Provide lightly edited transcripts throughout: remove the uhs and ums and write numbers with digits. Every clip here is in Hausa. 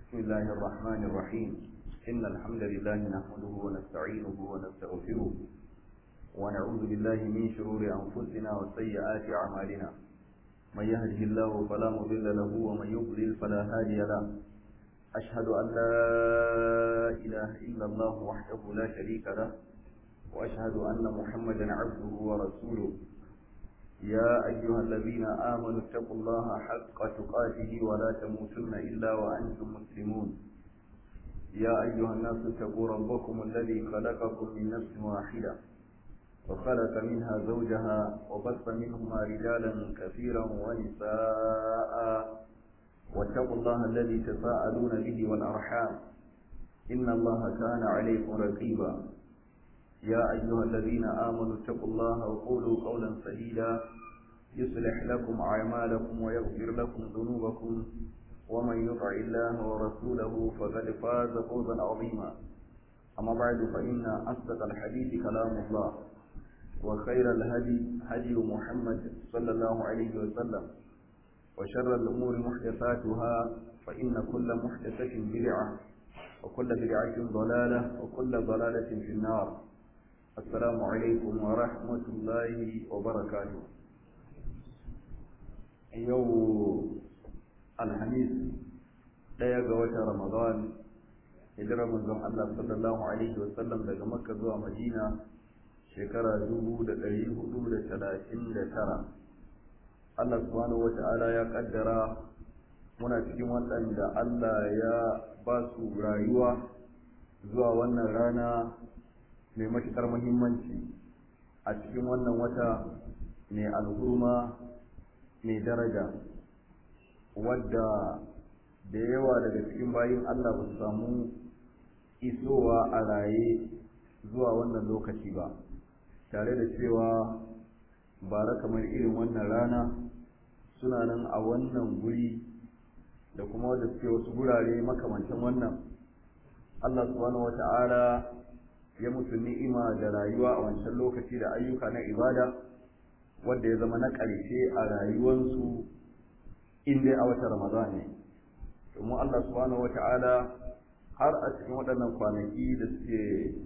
بسم الله الرحمن الرحيم إن الحمد لله نحمده ونستعينه ونستغفره ونعوذ بالله من شرور أنفسنا وسيئات أعمالنا من يهده الله فلا مضل له ومن يضلل فلا هادي له أشهد أن لا إله إلا الله وحده لا شريك له وأشهد أن محمدا عبده ورسوله يا أيها الذين آمنوا اتقوا الله حق تقاته ولا تموتن إلا وأنتم مسلمون يا أيها الناس اتقوا ربكم الذي خلقكم من نفس واحدة وخلق منها زوجها وبث منهما رجالا كثيرا ونساء واتقوا الله الذي تساءلون به والأرحام إن الله كان عليكم رقيبا يا أيها الذين آمنوا اتقوا الله وقولوا قولا سديدا يصلح لكم أعمالكم ويغفر لكم ذنوبكم ومن يطع الله ورسوله فقد فاز فوزا عظيما أما بعد فإن أصدق الحديث كلام الله وخير الهدي هدي محمد صلى الله عليه وسلم وشر الأمور محدثاتها فإن كل محدثة بدعة وكل بدعة ضلالة وكل ضلالة في النار السلام عليكم ورحمة الله وبركاته يوم الخميس daya ga watan Ramadan hijirar manzon Allah sallallahu alaihi wasallam daga Makka zuwa Madina shekara 1439 Allah subhanahu wata'ala ya kaddara muna cikin waɗanda Allah ya ba su rayuwa zuwa wannan rana mai matuƙar muhimmanci a cikin wannan wata mai alhurma mai daraja wadda da yawa daga cikin bayin Allah ba su samu isowa a raye zuwa wannan lokaci ba tare da cewa bara kamar irin wannan rana suna nan a wannan guri da kuma wadda suke wasu gurare makamantan wannan Allah subhanahu wata'ala ya mutu ni'ima da rayuwa a wancan lokaci da ayyuka na ibada wadda ya zama na ƙarshe a rayuwarsu inda a watan Ramadan ne domin Allah subhanahu wata'ala har a cikin waɗannan kwanaki da suke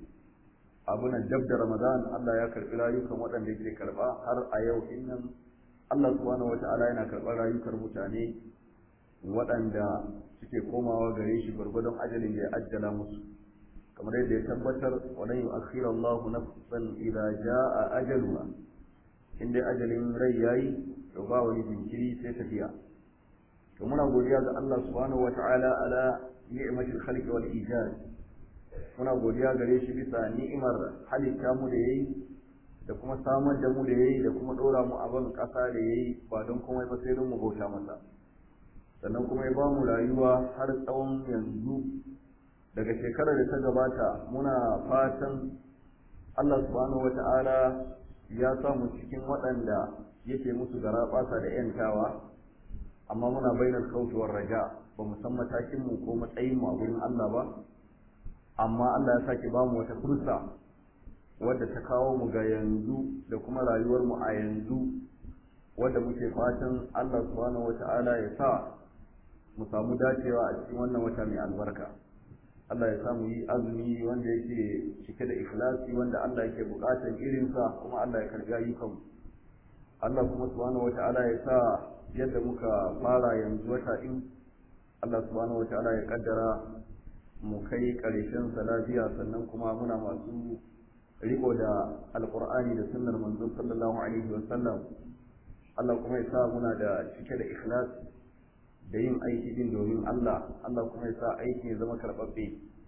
abunan dab da Ramadan Allah ya karɓi rayukan waɗanda yake karɓa har a yau innan Allah subhanahu wata'ala yana karɓar rayukan mutane waɗanda suke komawa gare shi gwargwadon ajalin da ya ajjala musu kamar yadda ya tabbatar walan yu'akhkhira Allahu nafsan idza jaa ajaluha inda ajalin rai yayi to ba wani jinkiri sai tafiya to muna godiya ga Allah subhanahu wata'ala ala ni'matil khalqi wal ijad muna godiya gare shi bisa ni'imar halitta mu da yayi da kuma samar da mu da yayi da kuma dora mu a ban kasa da yayi ba don komai ba sai don mu bauta masa sannan kuma ya ba mu rayuwa har tsawon yanzu daga shekarar da ta gabata muna fatan Allah subhanahu wata'ala ya samu cikin waɗanda yake musu garaɓasa da ‘yantawa amma muna bainar kautuwar raja ba mu san matakinmu ko matsayinmu a wurin Allah ba amma Allah ya sake ba mu wata fursa wadda ta kawo mu ga yanzu da kuma rayuwarmu a yanzu wadda muke fatan Allah subhanahu wata'ala ya sa mu samu dacewa a cikin wannan wata mai albarka Allah ya samu yi azumi wanda yake cike da ikhlasi wanda Allah yake bukatar irinsa kuma Allah ya karga ayyukan Allah kuma subhanahu wata'ala ya sa yadda muka fara yanzu wata din Allah subhanahu wata'ala ya kaddara mu kai karshen sa lafiya sannan kuma muna masu riko da alqur'ani da sunnar manzo sallallahu alaihi wasallam Allah kuma ya sa muna da cike da ikhlasi da yin aiki din domin Allah kuma ya sa aiki ya zama karɓaɓɓe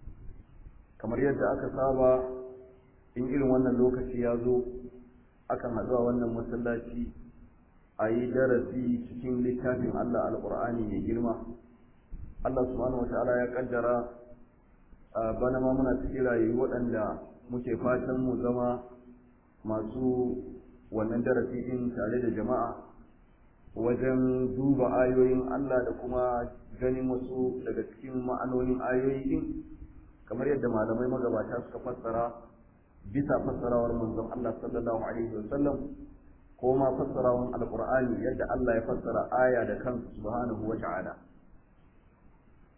kamar yadda aka saba in irin wannan lokaci ya zo akan haɗu a wannan masallaci a yi darasi cikin littafin Allah alƙur'ani mai girma Allah subhanahu wata'ala ya kaddara bana ma muna cikin rayu waɗanda muke fatan mu zama masu wannan darasi din tare da jama'a wajen duba ayoyin Allah da kuma ganin wasu daga cikin ma'anonin ayoyi din kamar yadda malamai magabata suka fassara bisa fassarawar manzon Allah sallallahu alaihi wasallam ko ma fassarawan alqur'ani yadda Allah ya fassara aya da kansa subhanahu wata'ala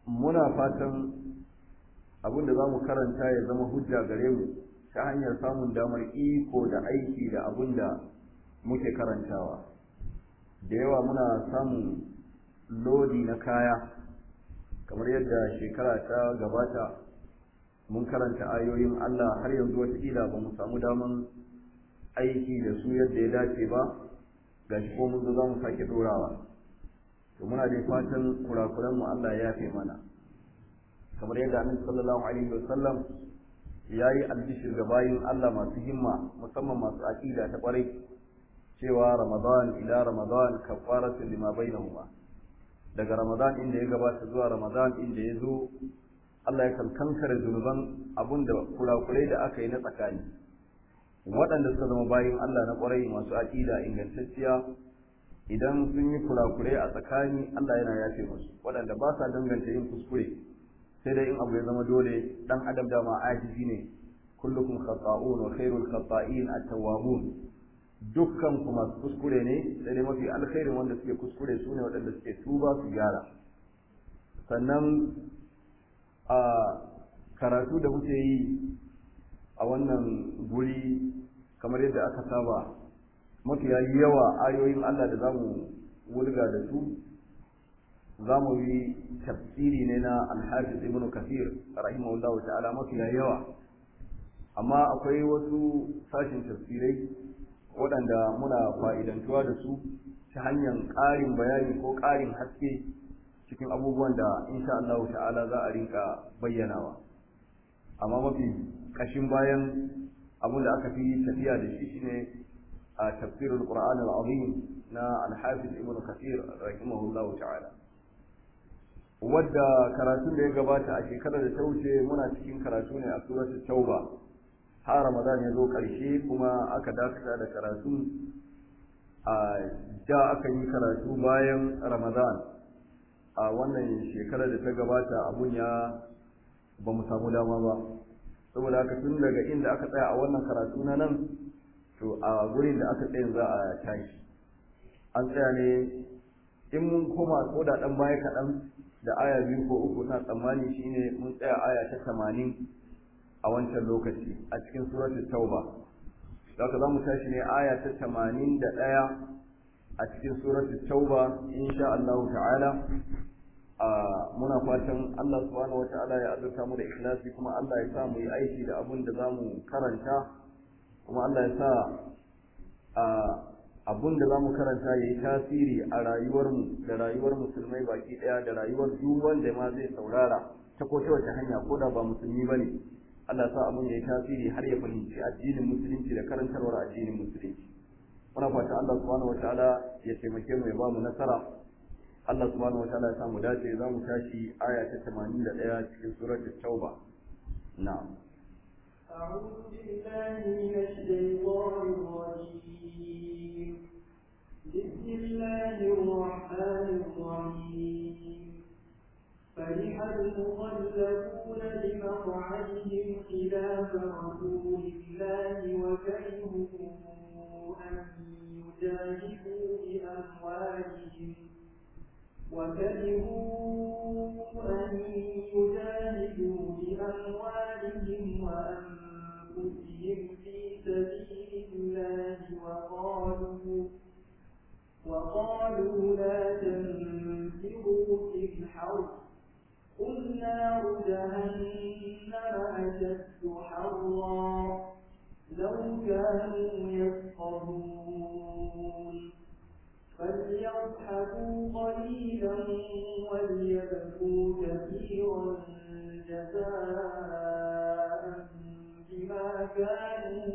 muna fatan abin da za mu karanta ya zama hujja gare mu ta hanyar samun damar iko da aiki da abin da muke karantawa. Da yawa muna samun lodi na kaya, kamar yadda shekara ta gabata mun karanta ayoyin Allah, har yanzu wataƙila ba mu samu daman aiki da su yadda ya dace ba, ga shi ko mun zo za mu sake dorawa. To muna dai fatan kurakuranmu Allah ya yafe mana, kamar yadda Annabi sallallahu alaihi wasallam ya yi albishir ga bayin Allah masu himma, musamman masu aqida ta ƙwarai, cewa Ramadan ila Ramadan kafaratu lima bainahuma. Daga Ramadan inda ya gabata zuwa Ramadan inda ya zo, Allah ya kankare zunuban abun da kurakurai da aka yi na tsakani. Waɗanda suka zama bayin Allah na ƙwarai masu aqida ingantacciya, idan sun yi kurakurai a tsakani Allah yana yafe musu. Waɗanda ba sa danganta yin kuskure, sai dai in abu ya zama dole, dan adam dama ajizi ne. Kullukum khata'un wa khairul khata'in at-tawwabun. Dukkan ku masu kuskure ne, sai dai mafi alkhairin wanda suke kuskure su ne waɗanda suke tuba su gyara. Sannan a karatu da muke yi a wannan guri, kamar yadda aka saba, mafi yawa ayoyin Allah da zamu wulga da su, zamu yi tafsiri ne na Al-Hafiz Ibn Kathir rahimahullahu ta'ala mafi yawa. Amma akwai wasu sashin tafsirai waɗanda muna fa'idantuwa da su ta hanyar ƙarin bayani ko ƙarin haske cikin abubuwan da insha Allah ta'ala za a rinka bayyanawa. Amma mafi ƙashin bayan abin da aka fi tafiya da shi shine a tafsirul Qur'an al-Azim na Al-Hafiz Ibn Kathir rahimahullahu ta'ala, wadda karatun da ya gabata a shekarar da ta wuce muna cikin karatu ne a suratul Tauba, har Ramadan ya zo ƙarshe kuma aka dakata da karatu. A da aka yi karatu bayan Ramadan a wannan shekarar da ta gabata, abun ya ba mu samu dama ba, saboda haka tun daga inda aka tsaya a wannan karatu na nan, to a gurin da aka tsaya za a tashi. An tsaya ne in mun koma ko da ɗan baya kaɗan da aya 2 ko 3, na tsammani shine mun tsaya aya ta 80 a wancan lokaci a cikin suratul Tauba. Haka za mu tashi ne aya ta 81 a cikin suratul Tauba insha Allah ta'ala. Muna fatan Allah subhanahu wata'ala ya azurta mu da ikhlasi, kuma Allah ya sa mu yi aiki da abin da za mu karanta, kuma Allah ya sa abin da za mu karanta ya yi tasiri a rayuwarmu da rayuwar musulmai baki ɗaya, da rayuwar duk wanda ma zai saurara ta ko ta wace hanya, ko da ba musulmi ba ne. Allah sa abin ya yi tasiri har ya fahimci addinin musulunci da karantarwar addinin musulunci. Muna fata Allah subhanahu wataala ya taimake mu ya ba mu nasara. Allah subhanahu wataala ya sa mu dace. Za mu tashi aya ta 81 cikin suratul Tauba. Na'am. أعوذ بالله من الشيطان الرجيم. بسم الله الرحمن الرحيم. فرح المخلفون بمقعدهم خلاف رسول الله وكرهوا أن يجاهدوا بأموالهم وأنفسهم في سبيل الله وقالوا لا تنفروا في الحرب قل نار جهنم أشد حرا لو كانوا يفقهون فليضحكوا قليلا وليبكوا كثيرا جزاء بما كانوا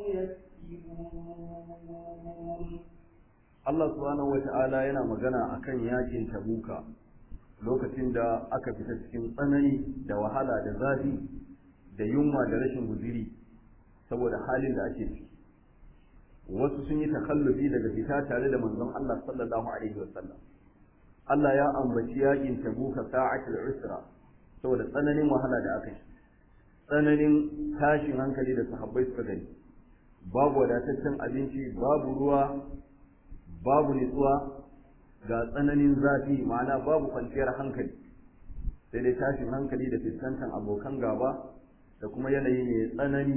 يكسبون. Allah subhanahu wata'ala yana magana akan yakin Tabuka, lokacin da aka fita cikin tsanani da wahala da zafi da yunwa da rashin guziri saboda halin da ake ciki. Wasu sun yi takallufi daga fita tare da manzon Allah sallallahu alaihi wasallam. Allah ya ambaci yakin Tabuka sa'atul usra saboda tsananin wahala da aka yi, tsananin tashin hankali da sahabbai suka gani. Babu wadataccen abinci, babu ruwa, babu nutsuwa, ga tsananin zafi, ma'ana babu kwanciyar hankali. sai dai tashin hankali da fuskantar abokan gaba da kuma yanayi mai tsanani.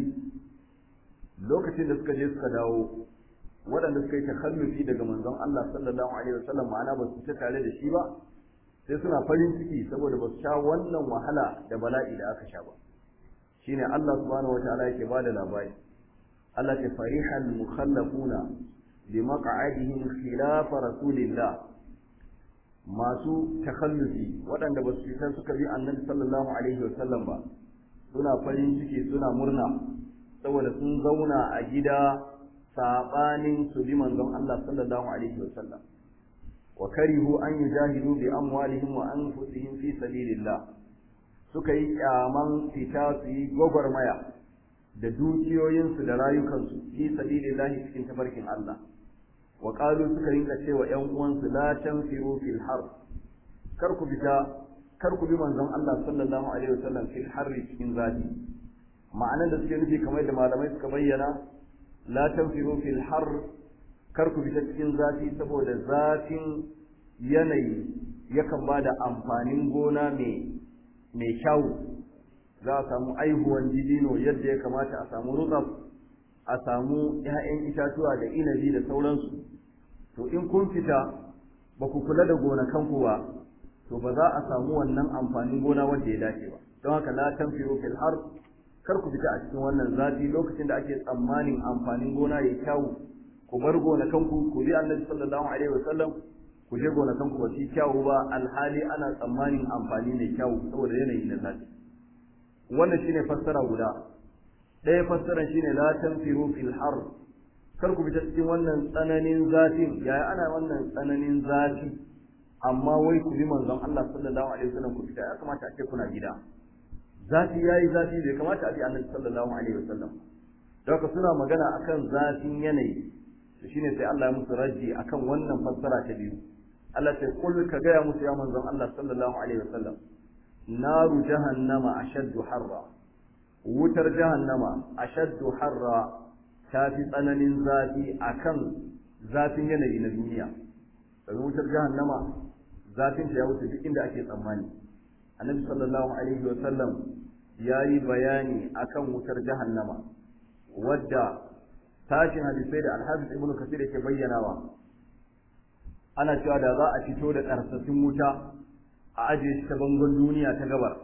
Lokacin da suka je suka dawo waɗanda suka yi takhallufi daga manzon Allah sallallahu alaihi wasallam ma'ana ba su ta tare da shi ba, sai suna farin ciki saboda ba su sha wannan wahala da bala'i da aka sha ba. Shine Allah subhanahu wataala yake bada labari. Allah ta farihal mukhallafuna bi maq'adihim khilaf rasulillah. Masu takhallufi waɗanda ba su fita suka bi annabi sallallahu alaihi wasallam ba suna farin ciki suna murna saboda sun zauna a gida sabanin su bi manzon Allah sallallahu alaihi wasallam. Wa karihu an yujahidu bi amwalihim wa anfusihim fi sabilillah. Suka yi kyaman fita su yi gwagwarmaya da dukiyoyinsu da rayukansu fi sabilillahi cikin tabarkin Allah. Wa qalu suka rinka cewa ƴan uwansu la tanfiru fil har, kar ku fita, kar ku bi manzon Allah sallallahu alaihi wasallam fil harri cikin zafi. Ma'anar da suke nufi kamar da malamai suka bayyana, la tanfiru fil har, kar ku fita cikin zafi saboda zafin yanayi yakan bada amfanin gona mai kyau. Za a samu aihuwan dibino yadda ya kamata, a samu rutsaf, a samu 'ya'yan itatuwa da inabi da sauransu. To in kun fita ba ku kula da gonakanku ba, to ba za a samu wannan amfanin gona wanda ya dace ba. Don haka la tanfiru fil har, kar ku fita a cikin wannan zafi lokacin da ake tsammanin amfanin gona ya kyau. Ku bar gonakanku, ku bi annabi sallallahu alaihi wasallam, ku je gonakanku ba su kyau ba alhali ana tsammanin amfani mai kyau saboda yanayi na zafi. Wannan shine fassara guda. Ɗaya fassaran shine la tanfiru fil har, kar ku fita cikin wannan tsananin zafin. Yaya ana wannan tsananin zafi amma wai ku bi manzon Allah sallallahu alaihi wasallam ku fita? Ya kamata a ce kuna gida. Zafi yayi zafi, bai kamata a bi annabi sallallahu alaihi wasallam. Don haka suna magana akan zafin yanayi. To shine sai Allah ya musu raji akan wannan fassara ta biyu. Allah sai kul ka gaya musu ya manzon Allah sallallahu alaihi wasallam, naru jahannama ashaddu harra. Wutar jahannama ashaddu harra ta fi tsananin zafi akan zafin yanayi na duniya. Daga wutar jahannama zafin ta ya wuce duk inda ake tsammani. Annabi sallallahu alaihi wasallam ya yi bayani akan wutar jahannama wadda tashin hadisai da Al-Hafiz Ibn Kathir yake bayyanawa. Ana cewa da za a fito da ƙarsasin wuta a ajiye shi ta bangon duniya ta gabar,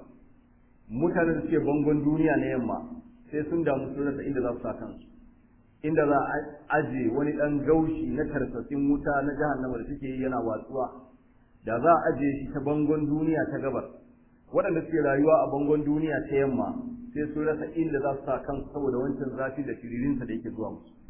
mutanen da suke bangon duniya na yamma sai sun damu sun rasa inda za su sa kansu. Inda za a ajiye wani ɗan gaushi na tarsasin wuta na jahannama da suke yi yana watsuwa, da za a ajiye shi ta bangon duniya ta gabar, waɗanda suke rayuwa a bangon duniya ta yamma sai sun rasa inda za su sa kansu saboda wancan zafi da firirinsa da yake zuwa musu.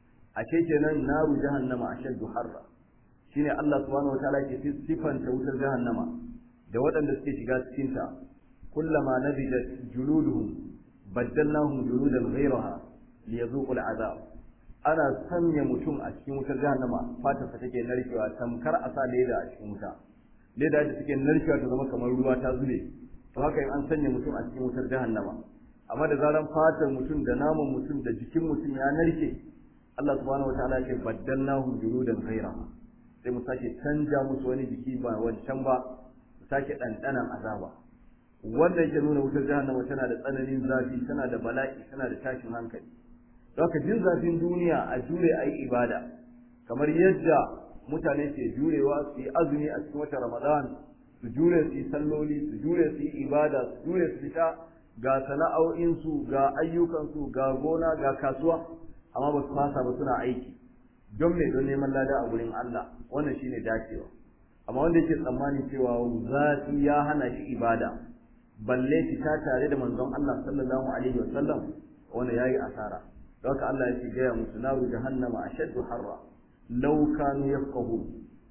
A ce kenan naru jahannama ashaddu harra. Shine Allah subhanahu wataala yake sifanta wutar jahannama da waɗanda suke shiga cikin ta. Kullama nabidat juluduhum baddalnahum juludan ghayraha liyazuqu al'azab. Ana sanya mutum a cikin wutar jahannama, fatarsa take narkewa tamkar a sa leda a cikin wuta. Leda da take narkewa ta zama kamar ruwa ta zube. To haka in an sanya mutum a cikin wutar jahannama, amma da zaran fatar mutum da naman mutum da jikin mutum ya narke, Allah subhanahu wataala yake baddalnahum juludan ghayraha. Sai mu sake canja musu wani jiki ba wancan ba, mu sake ɗanɗanan azaba. Wanda yake nuna wutar jahannama tana da tsananin zafi, tana da bala'i, tana da tashin hankali. Don haka jin zafin duniya a jure a yi ibada, kamar yadda mutane ke jurewa su yi azumi a cikin watan Ramadan, su jure su yi salloli, su jure su yi ibada, su jure su fita ga sana'o'insu, ga ayyukansu, ga gona, ga kasuwa, amma ba su fasa ba, suna aiki. Don me? Don neman lada a gurin Allah. Wannan shine dacewa. Amma wanda yake tsammani cewa zafi ya hana shi ibada, balle fita tare da manzon Allah sallallahu alaihi wasallam, wanda yayi asara. Don haka Allah yake gaya musu naru jahannama ashaddu harra law kanu yafqahu.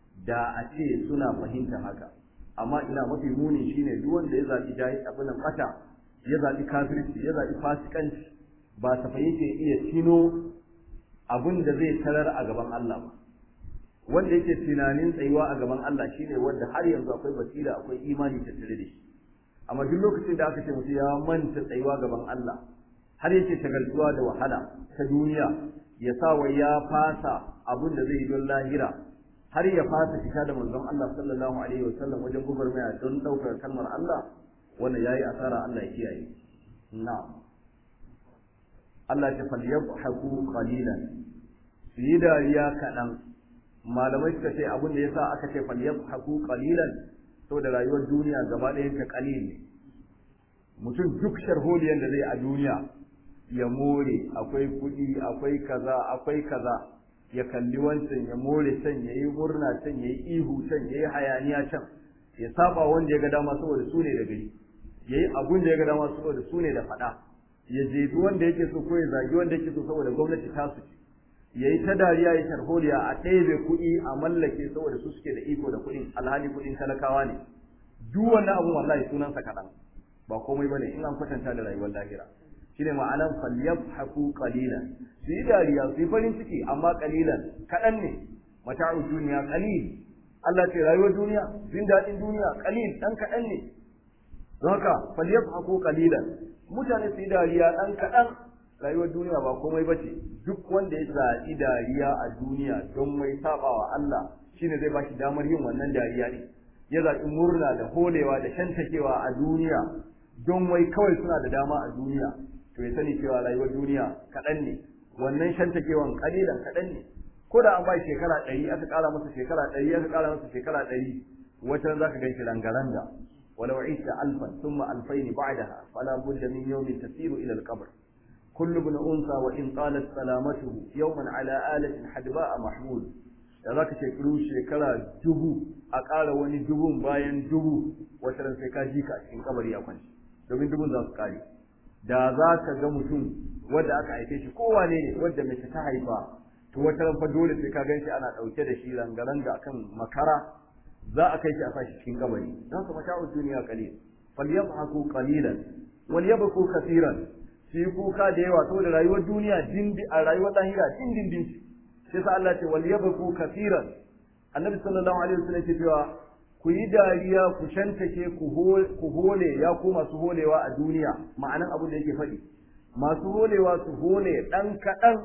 Da a ce suna fahimta haka. Amma ina mafi muni shine duk wanda ya zabi jahi abin fata, ya zabi kafirci, ya zabi fasikanci, ba ta fahimce iya tino abin da zai tarar a gaban Allah ba. Wanda yake tunanin tsayuwa a gaban Allah shine wanda har yanzu akwai basira, akwai imani tattare da shi. Amma duk lokacin da aka ce mutum ya manta tsayuwa gaban Allah, har yake shagaltuwa da wahala ta duniya, ya sa wa ya fasa abin da zai yi don lahira, har ya fasa fita da manzon Allah sallallahu alaihi wasallam wajen gwagwarmaya don ɗaukar kalmar Allah, wanda yayi asara, Allah ya kiyaye. Na'am. Allah ta falyabhaku qalilan, su yi dariya kaɗan. Malamai suka ce abin da yasa aka ce falyabhaku qalilan saboda rayuwar duniya gaba ɗayan ta qalil ne. Mutum duk sharholiyan da zai a duniya ya more, akwai kuɗi, akwai kaza, ya kalli wancan, ya more can, ya yi murna can, ya yi ihu can, ya yi hayaniya can, ya saba wanda ya ga dama saboda su ne da gari, ya yi abun da ya ga dama saboda su ne da faɗa, ya jefi wanda yake so ko ya zagi wanda yake so saboda gwamnati ta su ya yi ta dariya ya sharholiya a ɗebe kuɗi a mallake saboda su suke da iko da kuɗin, alhali kuɗin talakawa ne. Duk wannan abun wallahi sunansa kaɗan, ba komai bane in an kwatanta da rayuwar lahira. Shine ma'anan falyabhaku qalilan, su yi dariya su yi farin ciki amma qalilan, kaɗan ne. Mata'u duniya qalil, Allah ce rayuwar duniya, jin daɗin duniya qalil, ɗan kaɗan ne. Don haka falyabhaku qalilan, mutane su yi dariya ɗan kaɗan. Rayuwar duniya ba komai bace. Duk wanda ya zaɓi dariya a duniya don mai sabawa Allah, shine zai bashi damar yin wannan dariya ne. Ya zaɓi murna da holewa da shantakewa a duniya don wai kawai suna da dama a duniya, to ya sani cewa rayuwar duniya kaɗan ne, wannan shantakewan ƙalilan kaɗan ne. Ko da an bai shekara 100 aka ƙara masa shekara 100 aka ƙara masa shekara 100, wata za ka ganshi rangaranga. walau isa alfan thumma alfayn ba'daha fala budda min yawmin tasiru ila al-qabr kullu ibn unsa wa in qalat salamatuhu yawman ala alatin hadba'a mahmud. Da za ka shekaru shekara 1000 a ƙara wani 1000 bayan 1000, wata ran sai ka ji ka a cikin kabari a kwanci, domin 1000 za su ƙare. Da za ka ga mutum wanda aka haife shi kowane ne wanda mace ta haifa, to wata ran fa dole sai ka gan shi ana ɗauke da shi rangaranga akan makara, za a kai shi a sashi cikin kabari. Don ka mata'u duniya qalil falyadhaku qalilan wal yabku kaseeran, shi kuka da yawa saboda rayuwar duniya a rayuwar lahira dindindin. Sai sa Allah ce wal yabku kaseeran. Annabi sallallahu alaihi wasallam ce cewa ku yi dariya ku shantake ku hole ya ku masu holewa a duniya. Ma'anan abin da yake faɗi, masu holewa su hole ɗan kaɗan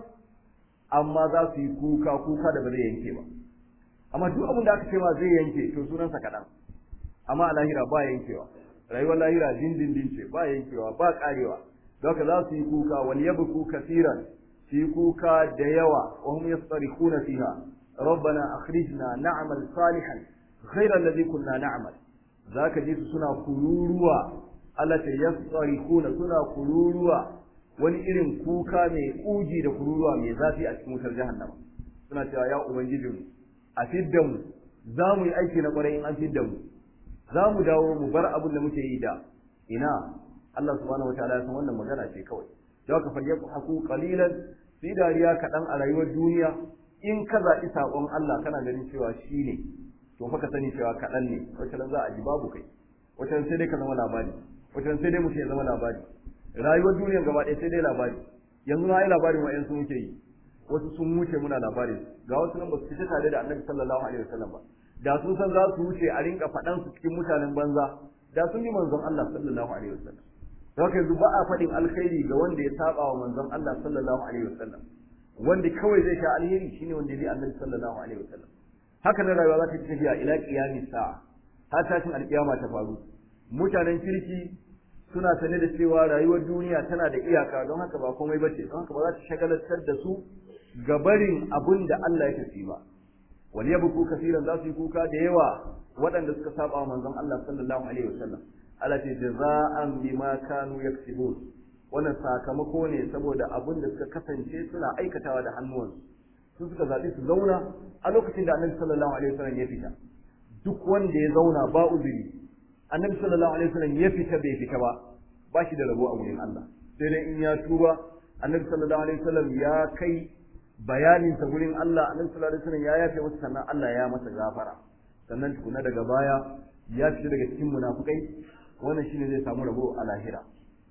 amma za su yi kuka da ba zai yanke ba. Amma duk abin da aka ce ma zai yanke to sunansa kaɗan, amma a lahira ba yankewa. Rayuwar lahira dindindin ce, ba yankewa ba ƙarewa. Don haka za su yi kuka wal yabku kaseeran, su yi kuka da yawa wa hum yastarikuna fiha rabbana akhrijna na'mal salihan ghayra alladhi kunna na'mal. Zaka ji su suna kururuwa, Allah ta yastarikuna, suna kururuwa, wani irin kuka mai kuji da kururuwa mai zafi a cikin wutar jahannama. Suna cewa ya ubangijinmu a fidda mu, za mu yi aiki na kwarai in an fidda mu, za mu dawo mu bar abin da muke yi da. Ina Allah subhanahu wataala ya san wannan magana ce kawai. Da haka falyaqhaku qalilan, fi dariya kaɗan a rayuwar duniya. In ka zaɓi saƙon Allah kana ganin cewa shi ne, to fa ka sani cewa kaɗan ne. Wacce za a ji babu kai, wacce sai dai ka zama labari, wacce sai dai mutum ya zama labari. Rayuwar duniya gaba ɗaya sai dai labari. Yanzu na yi labarin wa'yansu muke yi, wasu sun wuce muna labarin, ga wasu nan ba su fita tare da Annabi sallallahu alaihi wasallam ba. Da sun san za su wuce a rinka faɗan su cikin mutanen banza, da sun yi manzon Allah sallallahu alaihi wasallam. Don haka yanzu ba a faɗin alkhairi ga wanda ya saba wa manzon Allah sallallahu alaihi wasallam. Wanda kawai zai sha alheri shine wanda ya bi Annabi sallallahu alaihi wasallam. Haka nan rayuwa za ta tafiya ila qiyamis sa'a, har tashin alkiyama ta faru. Mutanen kirki suna sane da cewa rayuwar duniya tana da iyaka, don haka ba komai bace, don haka ba za ta shagalatar da su ga barin abin da Allah ya tafi ba. Wal yabku kaseeran, za su yi kuka da yawa waɗanda suka saba wa manzon Allah sallallahu alaihi wasallam. Allah ce jaza'an bima kanu yaksibun, wannan sakamako ne saboda abin da suka kasance suna aikatawa da hannuwansu. Su suka zaɓi su zauna a lokacin da Annabi sallallahu alaihi wasallam ya fita. Duk wanda ya zauna ba uzuri, Annabi sallallahu alaihi wasallam ya fita bai fita ba shi da rabo a wurin Allah. Sai dai in ya tuba, Annabi sallallahu alaihi wasallam ya kai bayanin sa gurin Allah, Annabi sallallahu alaihi wasallam ya yafe masa, sannan Allah ya masa gafara. Sannan tukuna daga baya ya fita daga cikin munafukai, wannan shine zai samu rabo a lahira.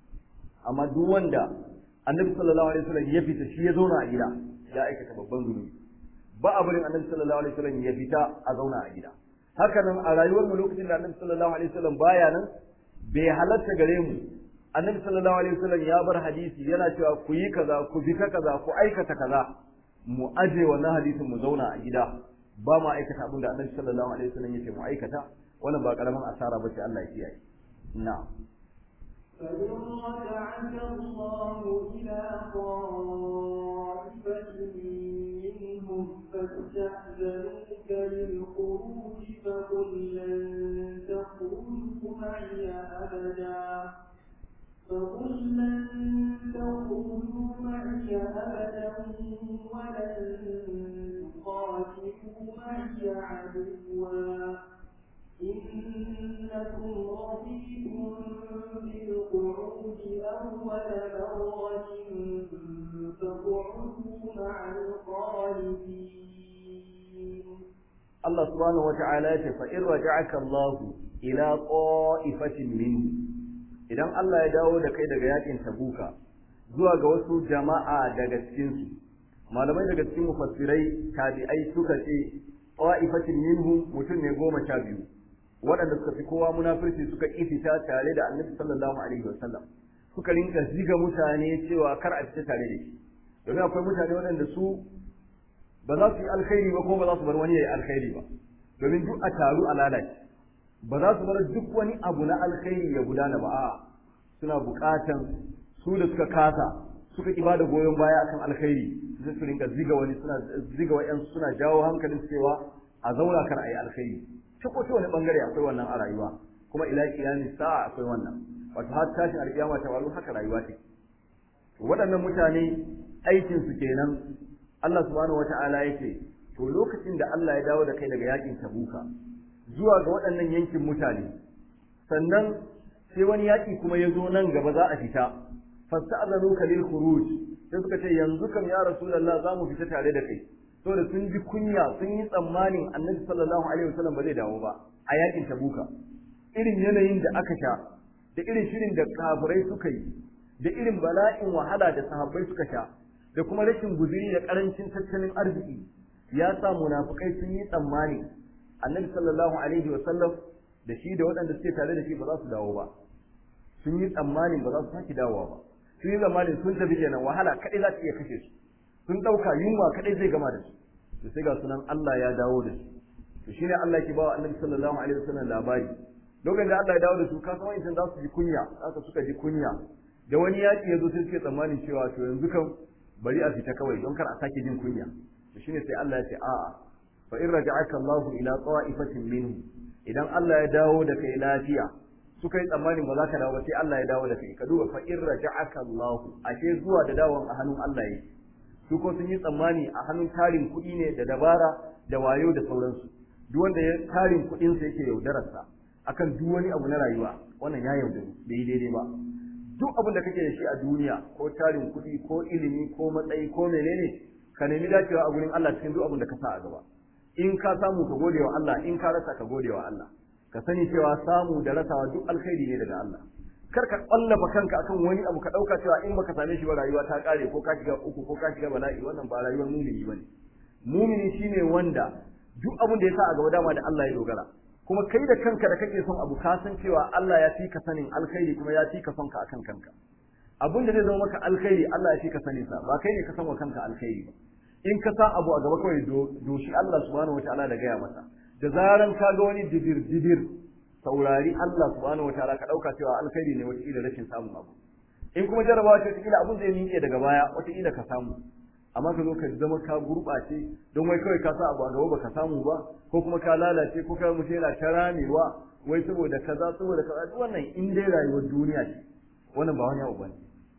Amma duk wanda Annabi sallallahu alaihi wasallam ya fita shi ya zauna a gida, ya aikata babban zunubi. Ba a barin Annabi sallallahu alaihi wasallam ya fita a zauna a gida. Haka nan a rayuwar mu lokacin da Annabi sallallahu alaihi wasallam baya nan, bai halatta gare mu. Annabi sallallahu alaihi wasallam ya bar hadisi yana cewa ku yi kaza, ku fita kaza, ku aikata kaza, mu aje wannan hadisin mu zauna a gida ba mu aikata abin da Annabi sallallahu alaihi wasallam yake mu aikata wannan ba karaman asara bace Allah ya kiyaye na'am فإن رجعك الله إلى طائفة منهم فاستأذنوك للخروج فقل لن تخرجوا معي أبدا ولن تقاتلوا معي عدوا إنكم رضيتم بالقعود أول مرة فاقعدوا مع الخالدين. الله سبحانه وتعالى فإن رجعك الله إلى طائفة منه idan Allah ya dawo da kai daga yakin Tabuka zuwa ga wasu jama'a daga cikin su malamai daga cikin mufassirai tabi'ai suka ce qa'ifatin minhum mutun ne 12 waɗanda suka fi kowa munafirci suka ifita tare da Annabi sallallahu alaihi wasallam suka rinka ziga mutane cewa kar a fita tare da shi domin akwai mutane waɗanda su ba za su yi alkhairi ba ko ba za su bar wani yayi alkhairi ba domin duk a taru a lalace ba za su bar duk wani abu na alkhairi ya gudana ba a suna buƙatan su da suka kasa suka ki bada goyon baya akan alkhairi sai su rinka ziga wani suna ziga wayan suna jawo hankalin cewa a zauna kar ayi alkhairi ta ko ta wani bangare akwai wannan a rayuwa kuma ila kiyami sa'a akwai wannan wato har tashin alkiyama ta walu haka rayuwa take waɗannan mutane aikin su kenan Allah subhanahu wata'ala yake to lokacin da Allah ya dawo da kai daga yakin Tabuka zuwa ga waɗannan yankin mutane sannan sai wani yaƙi kuma ya zo nan gaba za a fita fasta'zanuka lil khuruj sai suka ce yanzu kam ya rasulullah za mu fita tare da kai saboda sun ji kunya sun yi tsammanin annabi sallallahu alaihi wasallam ba zai dawo ba a yaƙin tabuka irin yanayin da aka sha da irin shirin da kafirai suka yi da irin bala'in wahala da sahabbai suka sha da kuma rashin guzuri da karancin tattalin arziki ya sa munafikai sun yi tsammani annabi sallallahu alaihi wa sallam da shi da waɗanda suke tare da shi ba za su dawo ba sun yi tsammanin ba za su sake dawowa ba sun yi tsammanin sun tafi kenan wahala kadai za ta iya kashe su sun ɗauka yunwa kadai zai gama da su to sai ga sunan Allah ya dawo da su to shine Allah yake ba wa annabi sallallahu alaihi wa sallam labari lokacin da Allah ya dawo da su ka san wa'in za su ji kunya haka suka ji kunya da wani yaki ya zo sai suke tsammanin cewa to yanzu kan bari a fita kawai don kar a sake jin kunya to shine sai Allah ya ce a'a fa in raja'aka Allahu ila qa'ifatin minhu idan Allah ya dawo da kai lafiya suka yi tsammanin ba za ka dawo ba sai Allah ya dawo da kai ka duba fa in raja'aka Allahu ashe zuwa da dawon a hannun Allah yake su ko sun yi tsammani a hannun tarin kuɗi ne da dabara da wayo da sauransu duk wanda ya tarin kuɗin sa yake yaudararsa akan duk wani abu na rayuwa wannan ya yaudaru bai yi daidai ba duk abin da kake da shi a duniya ko tarin kuɗi ko ilimi ko matsayi ko menene ka nemi dacewa a gurin Allah cikin duk abin da ka sa a gaba in ka samu ka gode wa Allah in ka rasa ka gode wa Allah ka sani cewa samu da rasawa duk alkhairi ne daga Allah kar ka kwallafa kanka akan wani abu ka dauka cewa in baka same shi ba rayuwa ta kare ko ka shiga uku ko ka shiga bala'i wannan ba rayuwar mumini bane mumini shine wanda duk abin da ya sa a gaba dama da Allah ya dogara kuma kai da kanka da kake son abu ka san cewa Allah ya fi ka sanin alkhairi kuma ya fi ka son ka akan kanka abin da zai zama maka alkhairi Allah ya fi ka sanin sa ba kai ne ka san wa kanka alkhairi ba in ka sa abu a gaba kawai doshi Allah subhanahu wataala da gaya masa da zaran ka ga wani didir saurari Allah subhanahu wataala ka dauka cewa alkhairi ne wata ila rashin samun abu in kuma jarabawa ce kila abun zai miƙe daga baya wata ila ka samu amma ka zo ka zama ka gurɓace don wai kawai ka sa abu a gaba baka samu ba ko kuma ka lalace ko ka mutu yana ta ramewa wai saboda kaza duk wannan in dai rayuwar duniya ce wannan ba wani abu bane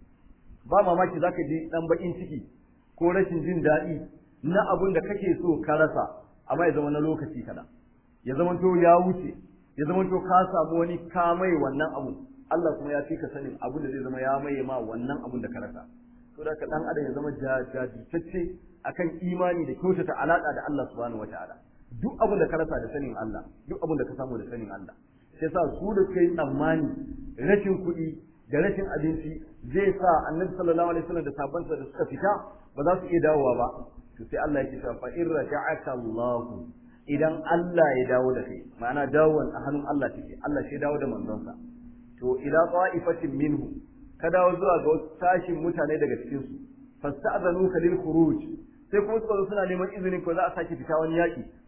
ba mamaki zaka ji dan bakin ciki ko rashin jin daɗi na abun da kake so ka rasa amma ya zama na lokaci kada ya zama to ya wuce ya zama to ka samu wani ka mai wannan abu Allah kuma ya fi ka sanin abun da zai zama ya maye ma wannan abun da ka rasa to da ka dan adam ya zama jajirtacce akan imani da kyautata alaka da Allah subhanahu wataala duk abun da ka rasa da sanin Allah duk abun da ka samu da sanin Allah sai sa su da kai tsammani rashin kuɗi da rashin abinci zai sa annabi sallallahu alaihi wasallam da sabansa da suka fita ba za su iya dawowa ba to sai Allah yake cewa fa in raja'aka Allah idan Allah ya dawo da kai ma'ana dawon a hannun Allah take Allah shi dawo da manzonsa to ila qa'ifatin minhu ka dawo zuwa ga wasu tashin mutane daga cikin su fasta'zanuka lil khuruj sai kuma su suna neman izinin ko za a sake fita wani yaki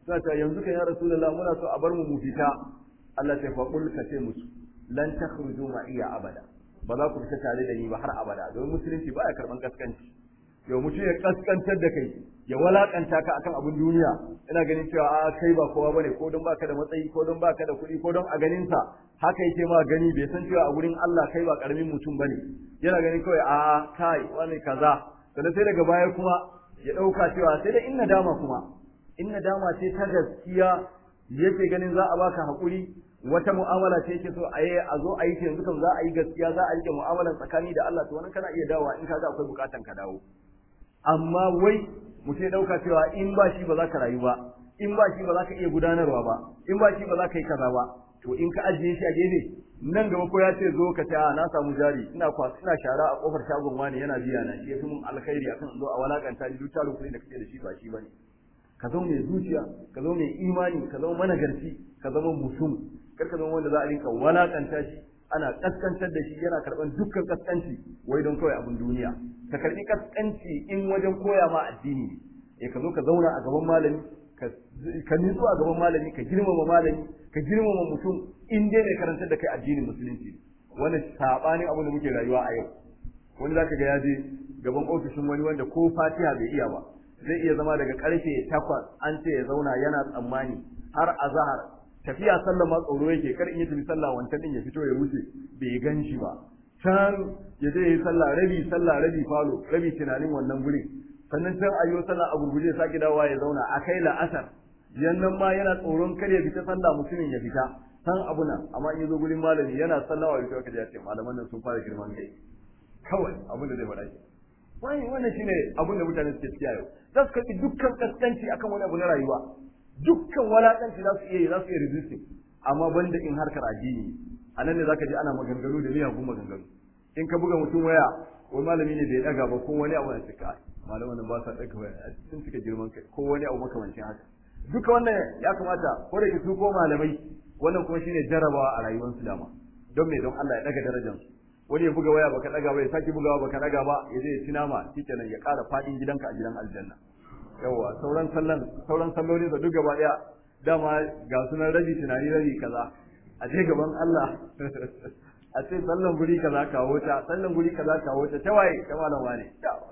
suna ta yanzu kan ya rasulullah muna so a bar mu fita. Allah sai faqul ka ce musu lan takhruju ma'iya abada, ba za ku fita tare da ni ba har abada, domin musulunci baya karban kaskanci. Yau mutum ya kaskantar da kai, ya walakanta ka akan abin duniya, ina ganin cewa a kai ba kowa bane, ko don baka da matsayi, ko don baka da kuɗi, ko don a ganin sa haka yake ma gani, bai san cewa a gurin Allah kai ba karamin mutum bane. Yana ganin kawai a kai wani kaza, sannan sai daga baya kuma ya dauka cewa sai da inna dama kuma inna dama ce ta gaskiya, yake ganin za a baka hakuri, wata mu'amala ce yake so a zo a yi ta yanzu kan za a yi gaskiya, za a yi mu'amalan tsakani da Allah, to wannan kana iya dawowa in ka ga akwai bukatan ka dawo. Amma wai mutum ya dauka cewa in ba shi ba za ka rayu ba, in ba shi ba za ka iya gudanarwa ba, in ba shi ba za ka yi kaza ba, to in ka ajiye shi a gefe nan gaba ko ya ce zo ka ce na samu jari ina shara a kofar shagon wani yana biya na shi yafi mun alkhairi akan zo a walakanta ni duk tarin kuɗi da kake da shi ba shi bane. Ka zama mai zuciya, ka zama mai imani, ka zama managarci, ka zama mutum, kar ka zama wanda za a rinka walakanta shi, ana kaskantar da shi, yana karban dukkan kaskanci wai don kawai abin duniya. Ka karbi kaskanci in wajen koya ma addini ne, ka zo ka zauna a gaban malami, ka nitsu a gaban malami, ka girmama malami, ka girmama mutum in dai mai karantar da kai addinin musulunci. Wannan sabanin abin da muke rayuwa a yau. Wani zaka ga ya je gaban ofishin wani wanda ko Fatiha bai iya ba, zai iya zama daga karfe 8 an ce ya zauna yana tsammani har azhar, tafiya sallah ma tsoro yake, kar in yi tafi sallah wancan din ya fito ya wuce bai gan shi ba, can ya je yi sallah rabi falo, rabi tunanin wannan gurin, sannan can ayyo sallah a gurguje ya sake dawowa ya zauna a kai la'asar, yannan ma yana tsoron kar ya fita sallah mutumin ya fita san abu nan. Amma in yazo gurin malami yana sallawa ya kaje ya ce malaman nan sun fara girman kai, kawai abin da zai faɗa shi. Wannan shine abin da mutane suke cikiya yau, za su karɓi dukkan kaskanci akan wani abu na rayuwa, dukkan walakanci za su iya resisting, amma banda in harkar addini a nan ne zaka ji ana maganganu da miyagun maganganu. In ka buga mutum waya, wani malami ne da ya daga ba ko wani abu na cika, malaman nan ba sa daga waya, sun cika girman kai ko wani abu makamancin haka. Duka wannan ya kamata ko da su ko malamai, wannan kuma shine jarabawa a rayuwarsu dama, don me, don Allah ya daga darajarsu. Wani ya buga waya baka daga ba, ya saki bugawa baka daga ba, ya je ya ci nama, shikenan ya ƙara fadin gidanka a gidan aljanna. Yawa sauran salloli da duk gaba daya dama ga sunan rabi tunani rabi kaza, a je gaban Allah a ce sallan guri kaza kawo ta, sallan guri kaza kawo ta waye ta malam wane,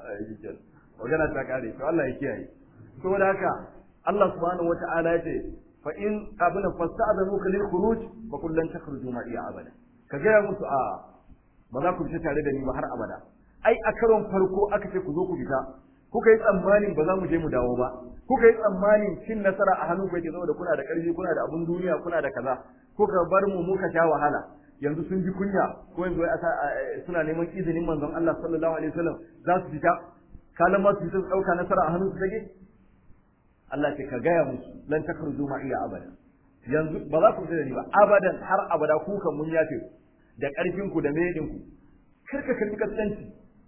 magana ta kare. To Allah ya kiyaye. Saboda haka Allah subhanahu wata'ala ya ce fa in abuna fasta'adanu lil khuruj fa kullan takhruju ma'iya abada. Ka ga musu ba za ku fita tare da ni ba har abada. Ai a karon farko aka ce ku zo ku fita, kuka yi tsammanin ba za mu je mu dawo ba, kuka yi tsammanin cin nasara a hannun ku yake saboda kuna da ƙarfi, kuna da abun duniya, kuna da kaza, kuka bar mu muka sha wahala. Yanzu sun ji kunya, ko yanzu suna neman izinin manzon Allah sallallahu alaihi wasallam za su fita, kalan ma su fita su ɗauka nasara a hannun su take. Allah ce ka gaya musu lan takhruju ma'iya abada, yanzu ba za ku fita da ni ba abadan har abada, ku kan mun yafe da ƙarfin ku da medin ku. Karka karbi kaskanci,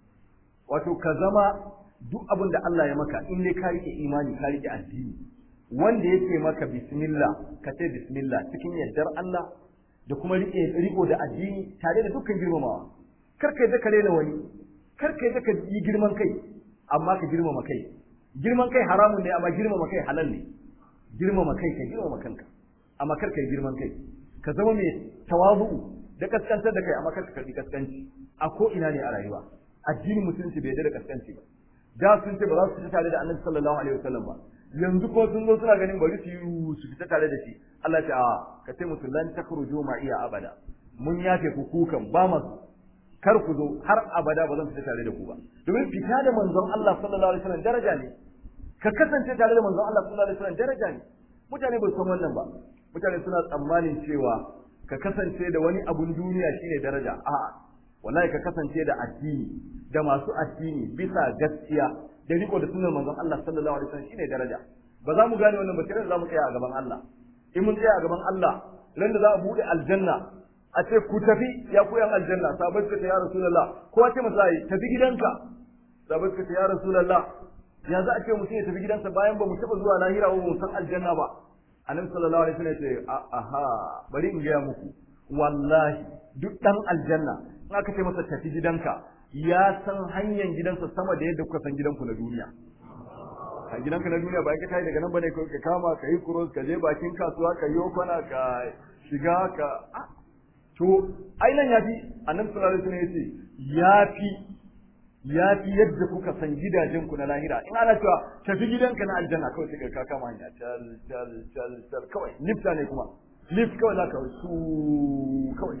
wato ka zama duk abin da Allah ya maka in dai ka rike imani, ka rike addini, wanda yake maka bismillah ka ce bismillah cikin yardar Allah da kuma riko da addini tare da dukkan girmamawa. Kar ka yadda ka rena wani, kar ka yadda ka yi girman kai, amma ka girmama kai. Girman kai haramun ne, amma girmama kai halal ne. Girmama kai ka girmama kanka, amma kar ka yi girman kai. Ka zama mai tawazu da kaskantar da kai, amma kar ka karbi kaskanci a ko ina ne a rayuwa. Addinin musulunci bai yarda da kaskanci ba. Da sun ce ba za su fita tare da Annabi sallallahu alaihi wasallam ba, yanzu ko sun zo suna ganin bari su fita tare da shi. Allah ya ce ka ce musu lan takhruju ma'iya abada, mun yafe ku kukan ba masu, kar ku zo har abada ba zan fita tare da ku ba. Domin fita da manzon Allah sallallahu alaihi wasallam daraja ne, ka kasance tare da manzon Allah sallallahu alaihi wasallam daraja ne. Mutane ba su san wannan ba, mutane suna tsammanin cewa ka kasance da wani abun duniya shine daraja. A'a, wallahi ka kasance da addini, da masu addini bisa gaskiya da riko da sunnar manzon Allah sallallahu alaihi wasallam shine daraja. Ba za mu gane wannan ba sai za mu tsaya a gaban Allah. In mun tsaya a gaban Allah, ran da za a bude aljanna, a ce ku tafi ya ku yan aljanna, sahabbai suka ce ya rasulullah, ko ce masa yi tafi gidanka. Sahabbai suka ce ya rasulullah, ya za a ce mutum ya tafi gidansa bayan ba mu taba zuwa lahira ba mu san aljanna ba. Annabi sallallahu alaihi wasallam ya ce aha, bari in gaya muku, wallahi duk dan aljanna in aka ce masa tafi gidanka, ya san hanyar gidansa sama da yadda kuka san gidanku na duniya. a gidanka na duniya bayan ka tashi daga nan bane ka kama ka yi cross ka je bakin kasuwa ka yi kwana ka shiga ka to ainan yafi annabi sallallahu alaihi wasallam yace yafi yadda kuka san gidajen ku na lahira in ana cewa tafi gidanka na aljanna kawai sai ka kama hanya tal kawai lifta ne kuma lift kawai zaka su kawai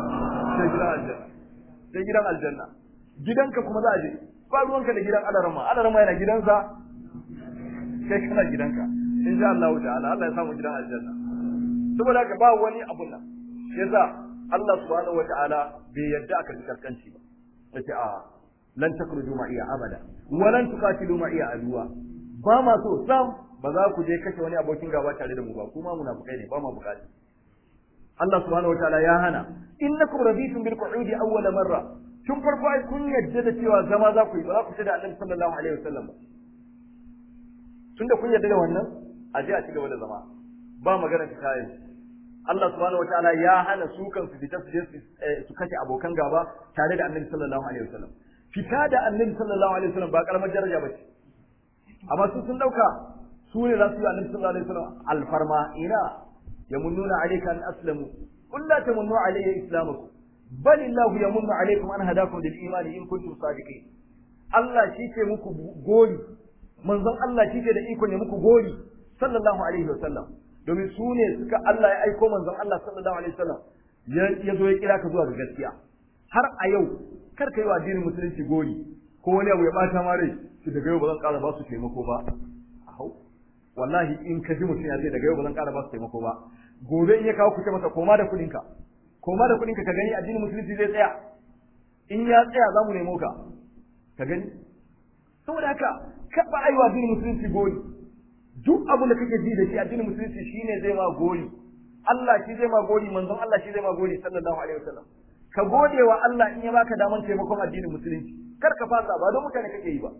sai gidan aljanna gidanka kuma za a je ba ruwanka da gidan alarama yana gidansa kai kana gidanka insha Allah ta'ala Allah ya samu gidan aljanna saboda haka ba wani abun nan yasa Allah subhanahu wa ta'ala bai yarda aka ji kaskanci ba yace a lan takruju ma'iya abada wa lan tuqatilu ma'iya aduwa ba ma so sam ba za ku je kashe wani abokin gaba tare da mu ba kuma munafikai ne ba ma bukata Allah subhanahu wa ta'ala ya hana innakum raditum bil qu'udi awwal marra tun farko ai kun yarda da cewa zama za ku yi ba za ku ce da Annabi sallallahu alaihi wasallam ba tunda kun yarda da wannan a je a ci gaba da zama ba magana ta kai Allah subhanahu wataala ya hana su kan su fita su je su kashe abokan gaba tare da Annabi sallallahu alaihi wasallam fita da Annabi sallallahu alaihi wasallam ba karamar daraja bace amma su sun dauka su ne za su yi Annabi sallallahu alaihi wasallam alfarma ina yamunnuna alayka an aslamu qul la tamunnu alayya islamakum bal illahu yamunnu alaykum an hadakum lil iman in kuntum sadiqin Allah shi ke muku gori manzon Allah shi ke da ikon ya muku gori sallallahu alaihi wasallam domin su ne suka Allah ya aiko manzon Allah sallallahu alaihi wasallam ya zo ya kira ka zuwa ga gaskiya har a yau kar ka yi wa addinin musulunci gori ko wani abu ya bata ma rai shi daga yau ba zan ƙara ba su taimako ba hau wallahi in ka ji mutum ya ce daga yau ba zan ƙara ba su taimako ba gobe in ya kawo ku ce masa koma da kuɗinka ka gani addinin musulunci zai tsaya in ya tsaya za mu nemo ka gani saboda haka ka ba aiwa addinin musulunci gori duk abin da kake ji da shi addinin musulunci shine zai ma gori Allah shi zai ma gori manzon Allah shi zai ma gori sallallahu alaihi wasallam ka gode wa Allah in ya baka daman taimakon addinin musulunci kar ka fasa ba don mutane kake yi ba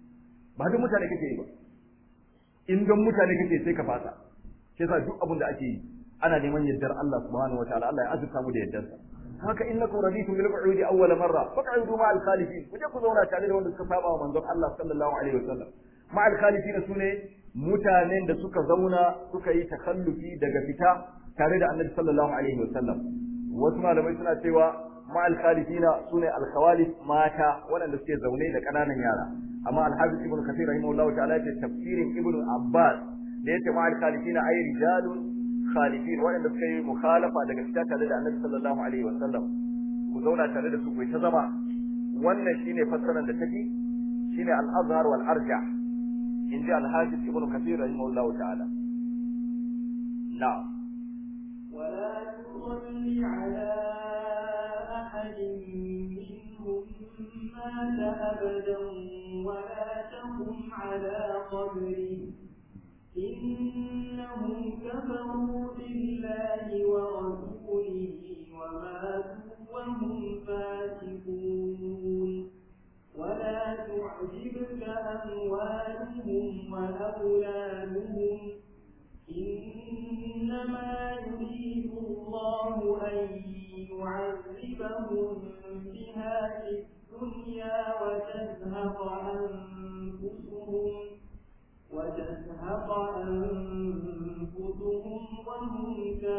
in don mutane kake sai ka fasa sai sa duk abin da ake yi ana neman yardar Allah subhanahu wataala Allah ya azurta mu da yardarsa haka innakum raditum bil qu'udi awwal marra faq'udu ma'al khalifin kuje ku zauna tare da wanda suka saba wa manzon Allah sallallahu alaihi wasallam ma'al khalifin sune mutanen da suka zauna suka yi takallufi daga fita tare da Annabi sallallahu alaihi wasallam wasu malamai suna cewa ma'al khalifina sune al khawalif mata waɗanda suke zaune da ƙananan yara amma al-hafiz ibn kathir rahimahullahu ta'ala ya tafsirin ibn abbas da yace ma'al khalifina ay rijalun khalifin waɗanda suka yi mukhalafa daga fita tare da Annabi sallallahu alaihi wasallam ku zauna tare da su ku ta zama wannan shine fassarar da take shine al-azhar wal arjah in ji al-hafiz ibn kathir rahimahullahu ta'ala na'am ولا تصل على أحد منهم مات أبدا ولا تقم على قبره إنهم كفروا بالله ورسوله وماتوا وهم فاسقون ولا تعجبك أموالهم وأولادهم إنما يريد الله أن يعذبهم بها في الدنيا وتزهق أنفسهم وهم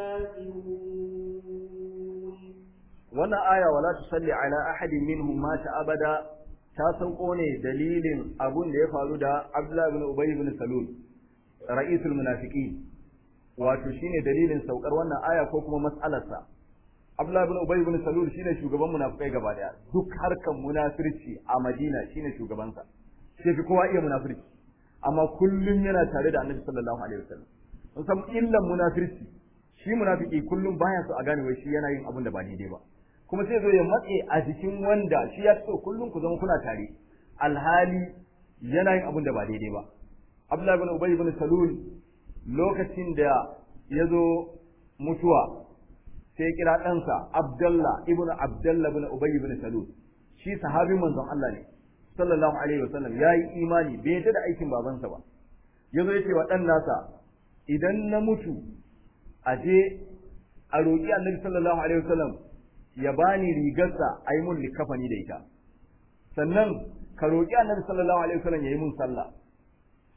كافرون. wannan aya wala tusalli ala ahadin minhum mata abada ta sauko ne dalilin abun da ya faru da Abdullah ibn Ubay ibn Salul ra'isul munafiqin wato shine dalilin saukar wannan aya ko kuma mas'alarsa Abdullah ibn Ubay ibn Salul shine shugaban munafikai gaba daya duk harkan munafirci a Madina shine shugabansa sai fi kowa iya munafirci amma kullum yana tare da Annabi sallallahu alaihi wasallam mun san illan munafirci shi munafiki kullum baya so a gane wai shi yana yin abin da ba daidai ba kuma sai zo ya matse a jikin wanda shi ya so kullum ku zama kuna tare alhali yana yin abin da ba daidai ba Abdullah ibn Ubay ibn Salul lokacin da ya zo mutuwa sai ya kira ɗansa Abdullah ibn Ubay ibn Salul shi sahabin manzon Allah ne sallallahu alaihi wasallam yayi imani bai yadda da aikin babansa ba yazo yace wa dan nasa idan na mutu aje a roki Annabi sallallahu alaihi wasallam ya bani rigarsa ayi mun likafani da ita sannan ka roki Annabi sallallahu alaihi wasallam yayi mun sallah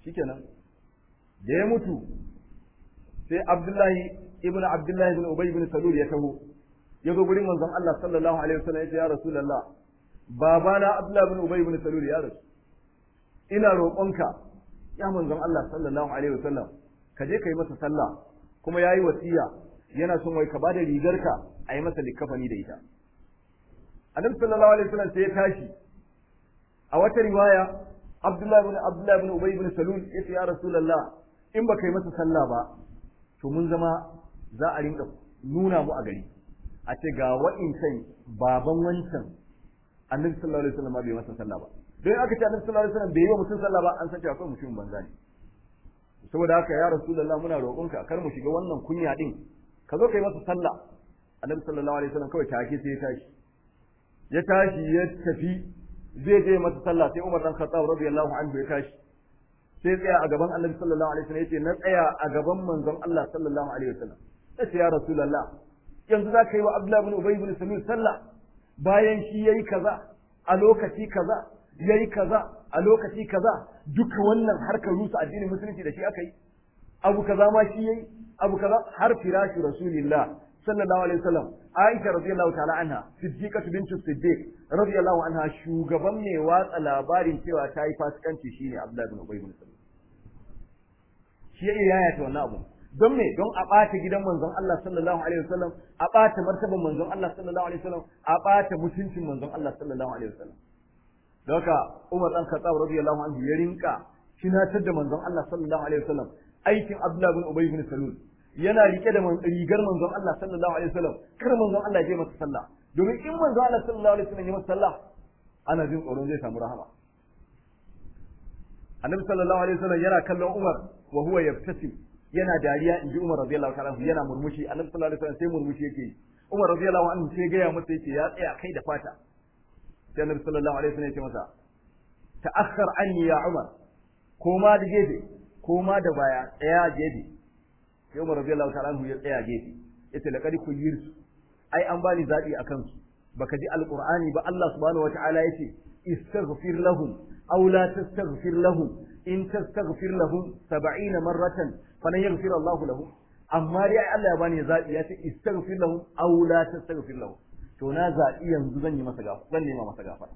shikenan da ya mutu sai Abdullahi ibn Ubay ibn Salul ya taho ya zo gurin manzon Allah sallallahu alaihi wasallam ya ce ya Rasulullah babana Abdullahi ibn Ubay ibn Salul ya rasu ina roƙonka ya manzon Allah sallallahu alaihi wasallam ka je kai masa sallah kuma yayi wasiya yana son wai ka bada rigarka a yi masa likafani da ita Annabi sallallahu alaihi wasallam sai ya tashi a wata riwaya Abdullahi ibn Ubay ibn Salul ya ce ya Rasulullah in baka yi masa sallah ba to mun zama za a rinka nuna mu a gari a ce ga wa'incan baban wancan Annabi sallallahu alaihi wasallam bai masa sallah ba don aka ce Annabi sallallahu alaihi wasallam bai yi wa mutum sallah ba an san cewa kai mutum banza ne saboda haka ya Rasulullah muna roƙonka kar mu shiga wannan kunya din ka zo kai masa sallah Annabi sallallahu alaihi wasallam kawai take sai ya tashi ya tafi zai je masa sallah sai Umar dan Khattab radiyallahu anhu ya tashi sai tsaya a gaban Annabi sallallahu alaihi wasallam yace na tsaya a gaban manzon Allah sallallahu alaihi wasallam sai ya Rasulullah yanzu za ka yi wa Abdullah ibn Ubay ibn Salul sallah bayan shi yayi kaza a lokaci kaza yayi kaza a lokaci kaza duka wannan harkar rusa addinin musulunci da shi aka yi abu kaza ma shi yayi abu kaza har firashi rasulillah sallallahu alaihi wasallam Aisha radiyallahu ta'ala anha Siddiqatu bintu Siddiq radiyallahu anha shugaban mai watsa labarin cewa ta yi fasikanci shine Abdullah ibn Ubay ibn Salul shi yayi yaya ta wannan abu don me don a ɓata gidan manzon Allah sallallahu alaihi wasallam a ɓata martaban manzon Allah sallallahu alaihi wasallam a ɓata mutuncin manzon Allah sallallahu alaihi wasallam don haka Umar dan Khattab radiyallahu anhu ya rinka tunatar da manzon Allah sallallahu alaihi wasallam aikin Abdullah ibn Ubay ibn Salul yana rike da rigar manzon Allah sallallahu alaihi wasallam kar manzon Allah ya je masa sallah domin in manzon Allah sallallahu alaihi wasallam ya masa sallah ana jin tsoron zai samu rahama Annabi sallallahu alaihi wasallam yana kallon Umar wa huwa yabtasim yana dariya inji Umar radiyallahu ta'ala yana murmushi Annabi sallallahu alaihi wasallam sai murmushi yake Umar radiyallahu anhu sai ga ya masa yace ya tsaya kai da fata sai Annabi sallallahu alaihi wasallam ya ce masa ta'akhkhar anni ya Umar koma da gefe koma da baya tsaya gefe sai Umar radiyallahu ta'ala anhu ya tsaya gefe yace laqad kuyirtu ai an bani zabi akan su baka ji alqur'ani ba Allah subhanahu wata'ala yace istaghfir lahum aw la tastaghfir lahum in tastaghfir lahum 70 marratan falan yaghfir Allah lahum amma dai Allah ya bani zabi yace istaghfir lahum aw la tastaghfir lahum to na zabi yanzu zan yi masa gafara zan nema masa gafara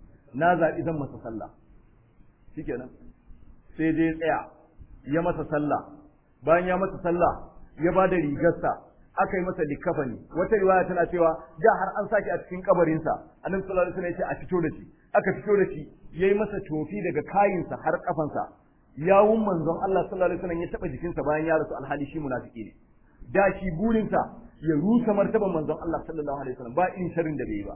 na zabi zan masa sallah shikenan sai dai tsaya ya masa sallah bayan ya masa sallah ya ba da rigarsa aka yi masa likafani wata riwaya tana cewa da har an saki a cikin kabarinsa annabi sallallahu alaihi wasallam ya ce a fito da shi aka fito da shi yayi masa tofi daga kayinsa har kafansa yawun manzon Allah sallallahu alaihi wasallam ya taba jikinsa bayan ya rasu alhali shi munafiki ne da shi burinsa ya rusa martaban manzon Allah sallallahu alaihi wasallam ba in sharrin da bai yi ba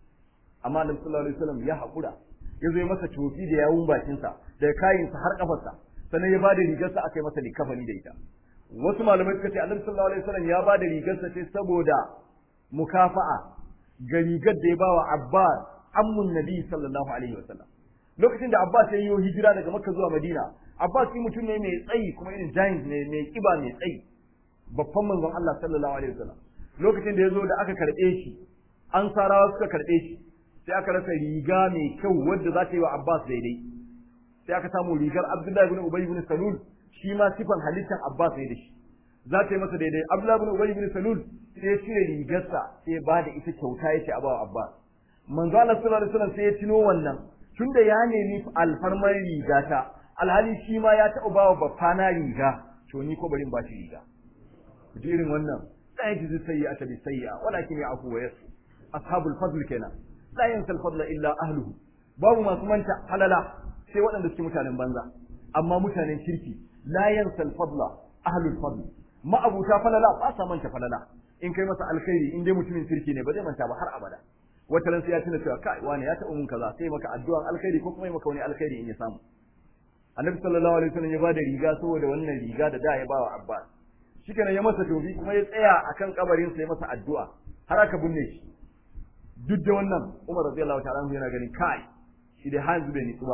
amma annabi sallallahu alaihi wasallam ya hakura ya zo masa tofi da yawun bakinsa daga kayinsa har kafarsa sannan ya bada rigarsa aka yi masa likafani da ita wasu malamai suka ce annabi sallallahu alaihi wasallam ya bada rigarsa ce saboda mukafa'a ga rigar da ya bawa Abbas ammun nabi sallallahu alaihi wasallam lokacin da Abbas ya yi hijira daga Makka zuwa Madina Abbas shi mutum ne mai tsayi kuma irin giant ne mai kiba mai tsayi babban manzon Allah sallallahu alaihi wasallam lokacin da ya zo da aka karbe shi ansarawa suka karbe shi sai aka rasa riga mai kyau wadda za ta yi wa Abbas daidai sai aka samu rigar Abdullahi ibn Ubay ibn Salul shi ma sifan halittar Abbas ne da shi za ta yi masa daidai Abdullahi ibn Ubay ibn Salul sai ya cire rigarsa sai ya bada ita kyauta yace a bawa Abbas manzo Allah sallallahu alaihi wasallam sai ya tuno wannan tunda ya nemi alfarmar rigata alhali shi ma ya taɓa bawa baffana riga to ni ko bari in ba shi riga jirin wannan sai ji sayyi'ata bi sayyi'a walakin ya'fu wa yasfu ashabul fadl kenan la yansal fadla illa ahluhu babu masu manta halala sai waɗanda suke mutanen banza amma mutanen kirki la yansal fadla ahlul fadl ma'abuta falala ba sa manta falala in kai masa alkhairi in dai mutumin kirki ne ba zai manta ba har abada wata ran sai ya tuna cewa kai wani ya taɓa mun kaza sai maka addu'an alkhairi ko kuma maka wani alkhairi in ya samu annabi sallallahu alaihi wasallam ya bada riga saboda wannan riga da ya bawa Abbas shikenan ya masa tobi kuma ya tsaya akan kabarin sa ya masa addu'a har aka binne shi duk da wannan Umar radiyallahu ta'ala yana ganin kai shi dai hanzu bai nitsu ba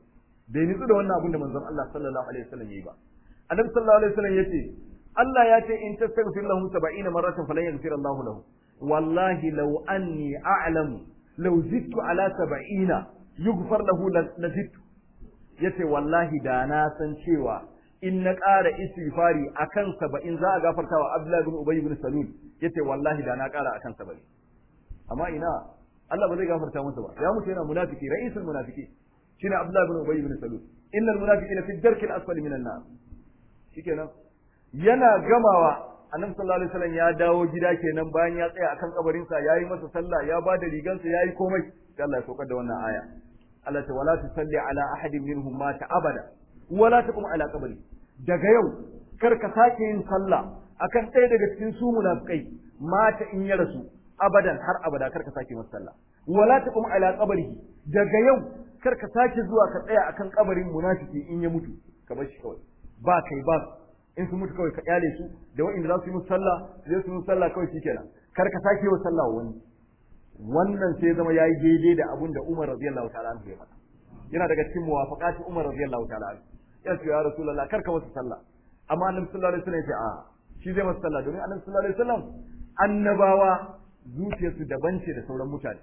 bai nitsu da wannan abin da manzon Allah sallallahu alaihi wasallam yayi ba annabi sallallahu alaihi wasallam yace Allah ya ce in tastaghfir lahum 70 marratan falan yaghfir Allah lahum wallahi law anni a'lamu law zidtu ala 70 yughfar lahu lazidtu yace wallahi da na san cewa in na ƙara istighfari akan 70 za a gafarta wa Abdullah ibn Ubay ibn Salul yace wallahi da na ƙara akan 70 amma ina Allah ba zai gafarta masa ba ya mutu yana munafiki ra'isul munafiki shine Abdullah ibn Ubay ibn Salul innal munafiqina fi ad-darki al-asfali minan nar shikenan yana gamawa annabi sallallahu alaihi wasallam ya dawo gida kenan bayan ya tsaya akan kabarin sa yayi masa sallah ya bada rigansa yayi komai sai Allah ya saukar da wannan aya Allah ta wala tusalli ala ahadin minhum mata abada wala taqum ala qabri daga yau kar ka sake yin sallah akan ɗaya daga cikin su munafikai mata in ya rasu abadan har abada kar ka sake masa sallah wala taqum ala qabrihi daga yau kar ka sake zuwa ka tsaya akan kabarin munafiki in ya mutu ka bar shi kawai ba kai ba in su mutu kawai ka kyale su da wa'inda za su yi musu sallah zai su musu sallah kawai shikenan kar ka sake wa sallah wani wannan sai zama yayi daidai da abun da Umar radiyallahu ta'ala anhu ya faɗa yana daga cikin muwafaqati Umar radiyallahu ta'ala anhu ya ce ya rasulullah kar ka masa sallah amma annabi sallallahu alaihi wasallam ya ce a shi zai masa sallah domin annabi sallallahu alaihi wasallam annabawa zuciyarsu daban ce da sauran mutane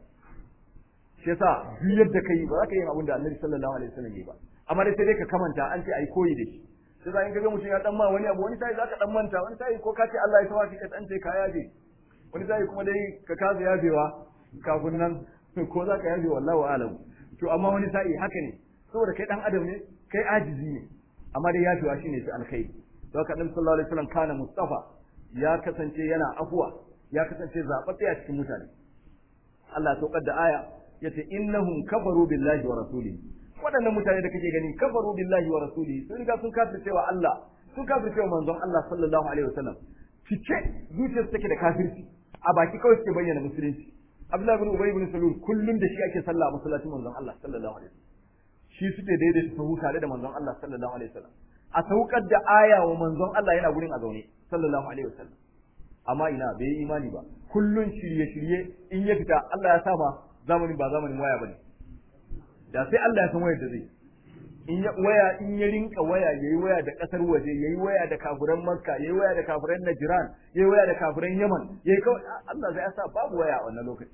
shi yasa duk yadda kai ba za ka yi abin da annabi sallallahu alaihi wasallam ya ba amma dai sai dai ka kamanta an ce ai koyi da shi sai za in kaga mutum ya dan ma wani abu wani sai za ka dan manta wani sai ko ka ce Allah ya tawafi ka dan ce ka yaje wani sai kuma dai ka kaza yajewa kafin nan ko za ka yaje wallahi alam to amma wani sai haka ne saboda kai dan adam ne kai ajizi ne amma dai yajewa shine sai alkhairi to haka annabi sallallahu alaihi wasallam kana mustafa ya kasance yana afwa ya kasance zaɓaɓɓe a cikin mutane Allah ya saukar da aya yace innahum kafaru billahi wa rasulihi waɗannan mutane da kake gani kafaru billahi wa rasulihi sun riga sun kafirce wa Allah sun kafirce wa manzon Allah sallallahu alaihi wasallam cike zuciyarsu take da kafirci a baki kawai suke bayyana musulunci Abdullah ibn Ubay ibn Salul kullum da shi ake sallah a masallacin manzon Allah sallallahu alaihi wasallam shi suke daidaita sahu tare da manzon Allah sallallahu alaihi wasallam a saukar da aya wa manzon Allah yana gurin a zaune sallallahu alaihi wasallam amma ina bai yi imani ba kullun shirye-shirye in ya fita Allah ya sama zamanin ba zamanin waya bane da sai Allah ya san wayar da zai in ya rinka waya yayi waya da kasar waje yayi waya da kafiran Makka yayi waya da kafiran Najran yayi waya da kafiran Yaman yayi kawai Allah zai sa babu waya a wannan lokaci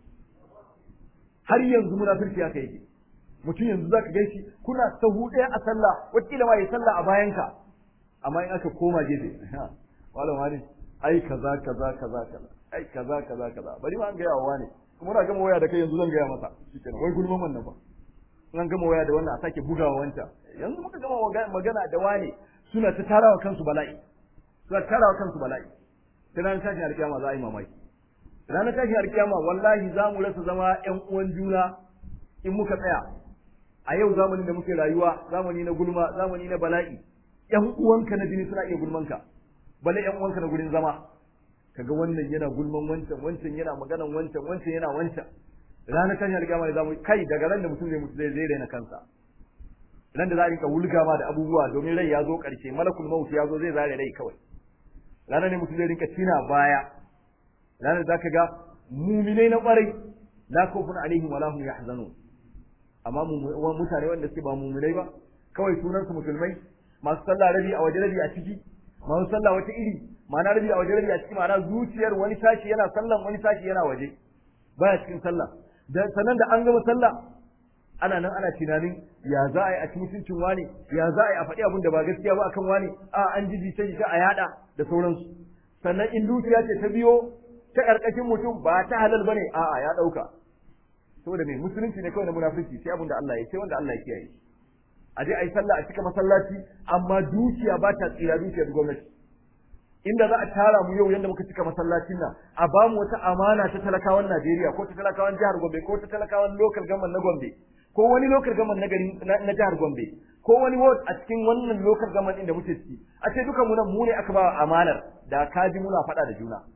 har yanzu munafirci haka yake mutum yanzu zaka gaishe kuna sahu ɗaya a sallah wakila ma yayi sallah a bayanka amma in aka koma gefe malam wani ai kaza ai kaza bari ma an gaya wa ne kuma na gama waya da kai yanzu zan gaya masa shikenan wai gulman wannan ba an gama waya da wannan a sake bugawa wancan yanzu muka gama magana da wane suna ta tarawa kansu bala'i sai ranar tashin alkiyama za a yi mamaki ranar tashin alkiyama wallahi za mu rasa zama ƴan uwan juna in muka tsaya a yau zamanin da muke rayuwa zamani na gulma zamani na bala'i ƴan uwanka na jini suna iya gulmanka balle ƴan uwanka na gurin zama kaga wannan yana gulman wancan yana maganan wancan yana wancan ranar kan alƙiyama da zamu kai daga ran da mutum zai mutu zai raina kansa ran da za a rinka wulga ma da abubuwa domin rai ya zo ƙarshe malakul maut ya zo zai zare rai kawai ranar ne mutum zai rinka tina baya ranar da zaka ga mu'minai na ƙwarai la khawfun alaihim wa la hum yahzanun amma mutane wanda suke ba mu'minai ba kawai sunan su musulmai masu sallah rabi a waje rabi a ciki masu sallah wata iri ma'ana rabi a waje rabi a ciki ma'ana zuciyar wani sashi yana sallan wani sashi yana waje baya cikin sallah dan sanan da an gama sallah ana nan ana tunanin ya za a yi a ci mutuncin wani ya za a yi a faɗi abin da ba gaskiya ba akan wani an ji jita a yada da sauransu sannan in dukiya ce ta biyo ta ƙarƙashin mutum ba ta halal bane ya ɗauka saboda me musulunci ne kawai na munafiki sai abin da Allah ya ce wanda Allah ya kiyaye a je a yi sallah a cika masallaci amma dukiya ba ta tsira dukiyar gwamnati inda za a tara mu yau yanda muka cika masallacin nan a ba mu wata amana ta talakawan Najeriya ko ta talakawan jihar Gombe ko ta talakawan local government na Gombe ko wani local government na gari na jihar Gombe ko wani ward a cikin wannan local government din da muke ciki a ce dukan mu nan mu ne aka ba amanar da kaji muna faɗa da juna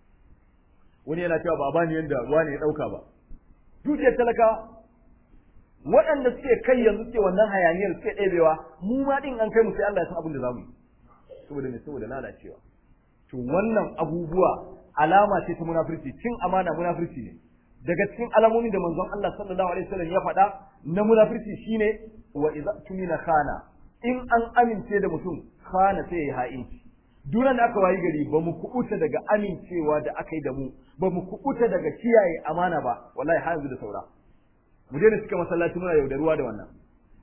wani yana cewa ba bani yanda wani ya dauka ba dukiyar talakawa waɗanda suke kai yanzu suke wannan hayaniyar suke ɗebewa mu ma din an kai mu sai Allah ya san abin da zamu yi saboda lalacewa to wannan abubuwa alama ce ta munafurci cin amana munafurci ne daga cikin alamomin da manzon Allah sallallahu alaihi wasallam ya faɗa na munafurci shine wa idza tumina khana in an amince da mutum khana sai ya ha'inci duran da aka wayi gari ba mu kubuta daga amincewa da aka yi da mu ba mu kubuta daga kiyaye amana ba wallahi har yanzu da saura mu daina cika masallaci muna yaudaruwa da wannan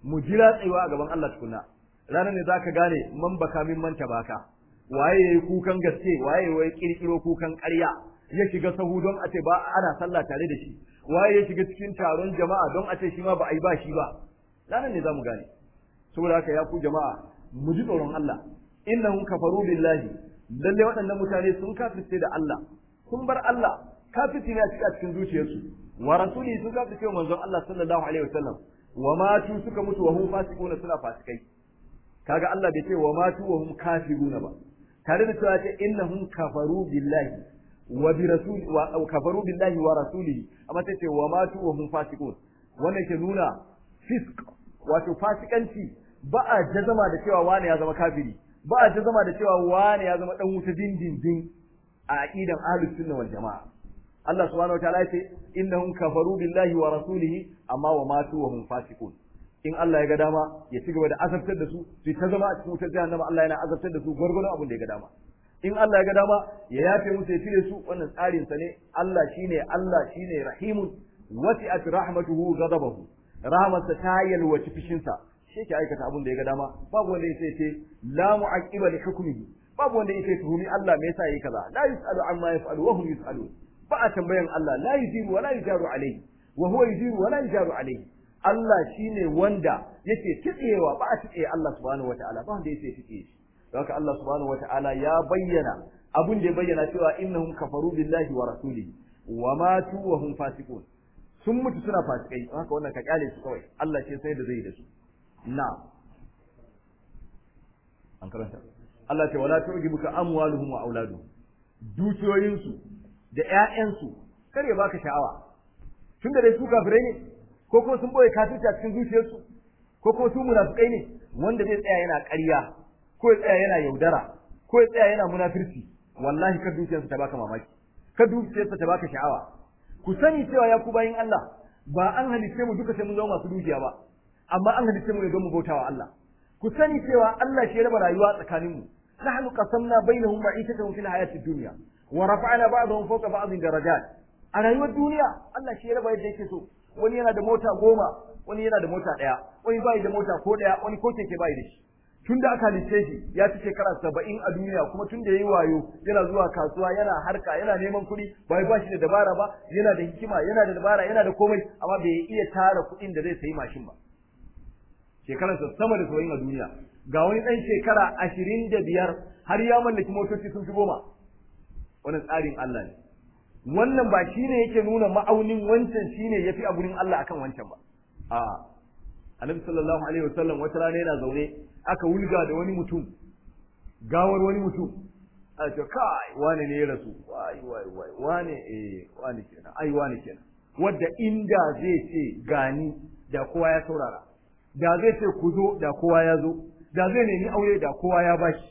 mu jira tsayuwa a gaban Allah tukunna ranar ne zaka gane man baka min manta baka waye yayi kukan gaske waye yayi kirkiro kukan ƙarya ya shiga sahu don a ce ba ana sallah tare da shi waye ya shiga cikin taron jama'a don a ce shi ma ba a yi ba shi ba ranar ne zamu gane saboda haka ya ku jama'a mu ji tsoron Allah innahum kafaru billahi lalle waɗannan mutane sun kafirce da Allah sun bar Allah kafirci ne a cikin zuciyarsu wa rasuli sun kafirce manzon Allah sallallahu alaihi wasallam wa matu suka mutu wa hum fasiquna suna fasikai kaga Allah bai ce wa matu wa hum kafiruna ba tare da cewa ce innahum kafaru billahi wa bi rasuli wa kafaru billahi wa rasulihi amma sai ce wa matu wa hum fasiqun wannan ke nuna fisk wato fasikanci ba a jazama da cewa wani ya zama kafiri ba a jazama da cewa wani ya zama dan wuta dindindin a aqidan ahlus sunna wal jamaa Allah subhanahu wataala ya ce innahum kafaru billahi wa rasulihi amma wa matu wa hum fasiqun in Allah ya ga dama ya ci gaba da azabtar da su su ta zama a cikin wutar jahannama Allah yana azabtar da su gwargwadon abin da ya ga dama in Allah ya ga dama ya yafe musu ya cire su wannan tsarin sa ne Allah shine rahimun wasi'at rahmatuhu ghadabahu rahmatsa ta yalwaci fishin sa shi yake aikata abin da ya ga dama babu wanda yake ce la mu'aqiba li hukmihi babu wanda yake tuhumi Allah me yasa yayi kaza la yusalu amma yaf'alu wa hum yusalun ba a tambayan Allah la yujiru wa la yujaru alayhi wa huwa yujiru wa la yujaru alayhi Allah shine wanda yake kitsewa ba a kitse Allah subhanahu wataala ba wanda yake kitse shi don haka Allah subhanahu wataala ya bayyana abun da ya bayyana cewa innahum kafaru billahi wa rasulihi wa matu wa hum fasiqun sun mutu suna fasikai don haka wannan ka kyale su kawai Allah ce sai da zai da su na'am an karanta Allah ce wala tu'jibuka amwaluhum wa auladuhum dukiyoyinsu da ƴaƴansu kar ya baka sha'awa tunda dai su kafirai ne ko kuma sun boye kafirci a cikin zuciyarsu ko kuma su munafikai ne wanda zai tsaya yana ƙarya ko ya tsaya yana yaudara ko ya tsaya yana munafirci wallahi kar dukiyarsa ta baka mamaki kar dukiyarsa ta baka sha'awa ku sani cewa ya ku bayin Allah ba an halice mu duka sai mun zama masu dukiya ba amma an halice mu ne don mu bautawa Allah ku sani cewa Allah shi ya raba rayuwa tsakanin mu nahnu qasamna bainahum ma'ishatahum fil hayatid dunya wa rafa'na ba'dahum fawqa ba'dhin darajat a rayuwar duniya Allah shi ya raba yadda yake so wani yana da mota 10 wani yana da mota 1 wani bai da mota ko 1 wani ko keke bai da shi tun da aka halice shi ya ci shekara 70 a duniya kuma tun da yayi wayo yana zuwa kasuwa yana harka yana neman kuɗi bai ba shi da dabara ba yana da hikima yana da dabara yana da komai amma bai iya tara kuɗin da zai sayi mashin ba shekararsa sama da 70 a duniya ga wani ɗan shekara 25 har ya mallaki motoci sun fi 10 wannan tsarin Allah ne wannan ba shine yake nuna ma'aunin wancan shine yafi a gurin Allah akan wancan ba a Annabi sallallahu alaihi wasallam wata rana yana zaune aka wulga da wani mutum gawar wani mutum a ce kai wane ne ya rasu wai wane kenan wane kenan wanda inda zai ce gani da kowa ya saurara da zai ce ku zo da kowa ya zo da zai nemi aure da kowa ya bashi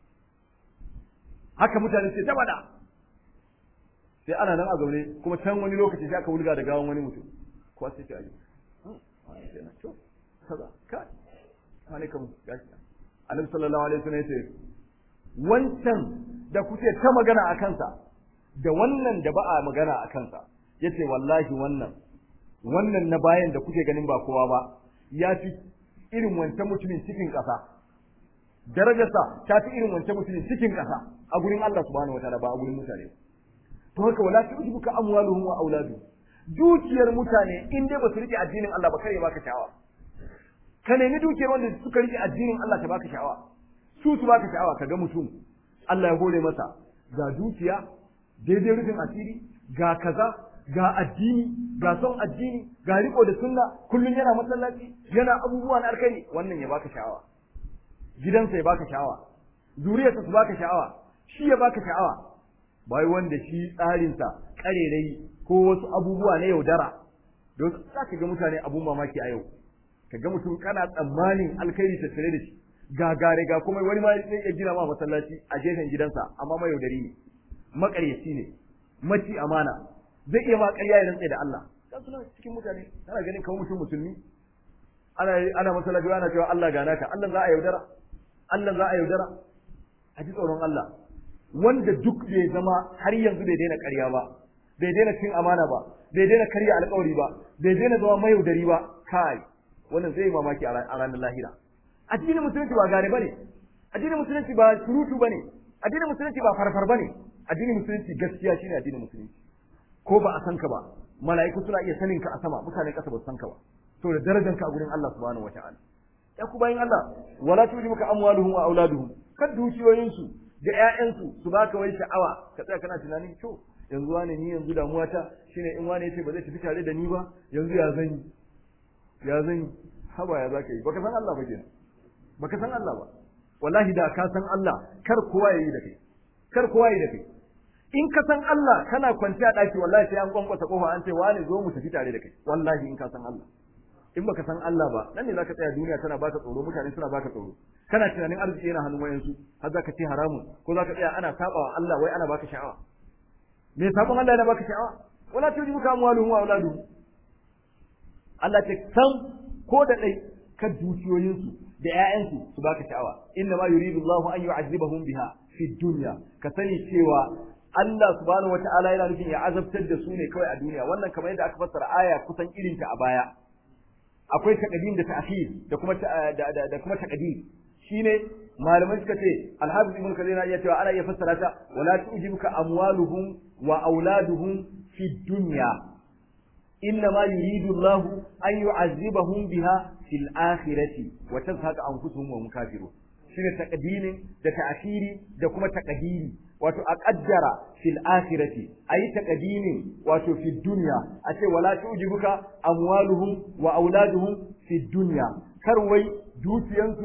haka mutane ce ta bada sai ana nan a zaune kuma can wani lokaci sai aka wulga da gawan wani mutum ko sai ta yi to kaza kai alaikum gashi Annabi sallallahu alaihi wasallam yace wancan da kuke ta magana a kansa da wannan da ba a magana a kansa yace wallahi wannan na bayan da kuke ganin ba kowa ba ya fi irin wancan mutumin cikin ƙasa darajarsa ta fi irin wancan mutumin cikin ƙasa a gurin Allah subhanahu wataala ba a gurin mutane to haka wala tu'jibuka amwaluhum wa auladuhum dukiyar mutane in dai ba su rike addinin Allah ba kare baka sha'awa ka nemi dukiyar wanda suka rike addinin Allah ta baka sha'awa su baka sha'awa kaga mutum Allah ya hore masa ga dukiya daidai rufin asiri ga kaza ga addini ga son addini ga riko da sunna kullun yana masallaci yana abubuwa na alkhairi wannan ya baka sha'awa gidansa ya baka sha'awa zuriyarsa su baka sha'awa shi ya baka sha'awa bai wanda shi tsarinsa karerai ko wasu abubuwa na yaudara don za ka ga mutane abun mamaki a yau ka ga mutum kana tsammanin alkhairi tattare da shi gagare ga kuma wani ma zai iya gina ma masallaci a gefen gidansa amma mai yaudari ne makaryaci ne maci amana zai iya ma ƙarya ya rantsa da Allah dan suna cikin mutane kana ganin kawai mutum musulmi ana masallaci ana cewa Allah ga naka Allah za a yaudara a ji tsoron Allah wanda duk bai zama har yanzu bai daina ƙarya ba bai daina cin amana ba bai daina karya alƙawari ba bai daina zama mayaudari ba kai wannan zai mamaki a ranar lahira. Addinin musulunci ba gare bane, addinin musulunci ba surutu bane, addinin musulunci ba farfar bane, addinin musulunci gaskiya shine addinin musulunci. Ko ba a san ka ba, mala'iku suna iya sanin ka a sama, mutanen ƙasa ba su san ka ba. To da darajar ka a gurin Allah subhanahu wata'ala. Ya ku bayin Allah, wala tujibuka amwaluhum wa auladuhum. Kad dukiyoyinsu da ƴaƴansu su baka wai sha'awa, ka tsaya kana tunanin to yanzu wane ni yanzu damuwata shine in wane yace ba zai tafi tare da ni ba, yanzu ya zan haba ya zaka yi, baka san Allah ba kenan. Baka san Allah ba. Wallahi da ka san Allah, kar kowa yayi da kai. Kar kowa yayi da kai. In ka san Allah kana kwanciya a daki wallahi sai an kwankwasa kofa an ce wani zo mu tafi tare da kai. Wallahi in ka san Allah. In baka san Allah ba, nan ne zaka tsaya duniya tana baka tsoro, mutane suna baka tsoro. Kana tunanin arziki yana hannun wayansu, har zaka ce haramun, ko zaka tsaya ana sabawa Allah wai ana baka sha'awa. Me sabon Allah yana baka sha'awa? Wala tujibuka amwaluhum wa auladuhum. Allah ce san ko da dai ka dukiyoyinsu da ƴaƴansu su baka sha'awa. Inna ma yuridu Allahu an yu'azzibahum biha fi dunya. Ka sani cewa Allah subhanahu wata'ala yana nufin ya azabtar da su ne kawai a duniya. Wannan kamar yadda aka fassara aya kusan irin ta a baya. Akwai taqdim da ta'khir da kuma da kuma taqdim. Shine malamai suka ce Al-Hafiz Ibn Kathir ya cewa ana iya fassara ta wala tujibuka amwaluhum wa auladuhum fi dunya. Inna ma yuridu Allahu an yu'azzibahum biha fil akhirati wa tazhaqa anfusuhum wa hum kafirun. Shine taqdimin da ta'khiri da kuma taqdiri. Wato a kaddara fil akhirati ayi taqdimin wato fi dunya a ce wala tujibuka amwaluhum wa auladuhum fi dunya kar wai dukiyansu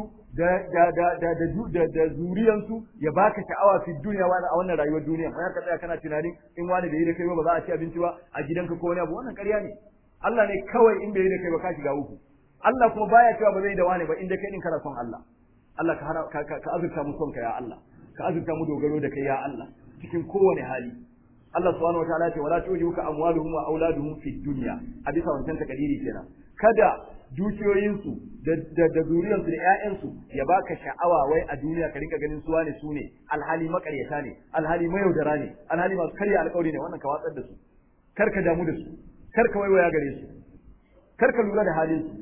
da zuriyansu ya baka sha'awa fi dunya a wannan rayuwar duniya wai ka tsaya kana tunanin in wani da yi da kai ba za a ci abinci ba a gidanka ko wani abu wannan ƙarya ne. Allah ne kawai in bai yi da kai ba ka shiga uku. Allah kuma baya cewa ba zai da wani ba inda kai din kana son Allah. Allah ka azurta mu son ka ya Allah. Ka azurta mu dogaro da kai ya Allah cikin kowane hali. Allah subhanahu wataala ya ce wala tujibuka amwaluhum wa auladuhum fi dunya. A bisa wancan takadiri kenan. Kada dukiyoyinsu da zuriyarsu da ƴaƴansu ya baka sha'awa wai a duniya ka rinka ganin su wane su ne alhali makaryata ne alhali mayaudara ne alhali masu karya alƙawari ne wannan ka watsar da su. Kar ka damu da su. Kar ka waiwaya gare su. Kar ka lura da halin su.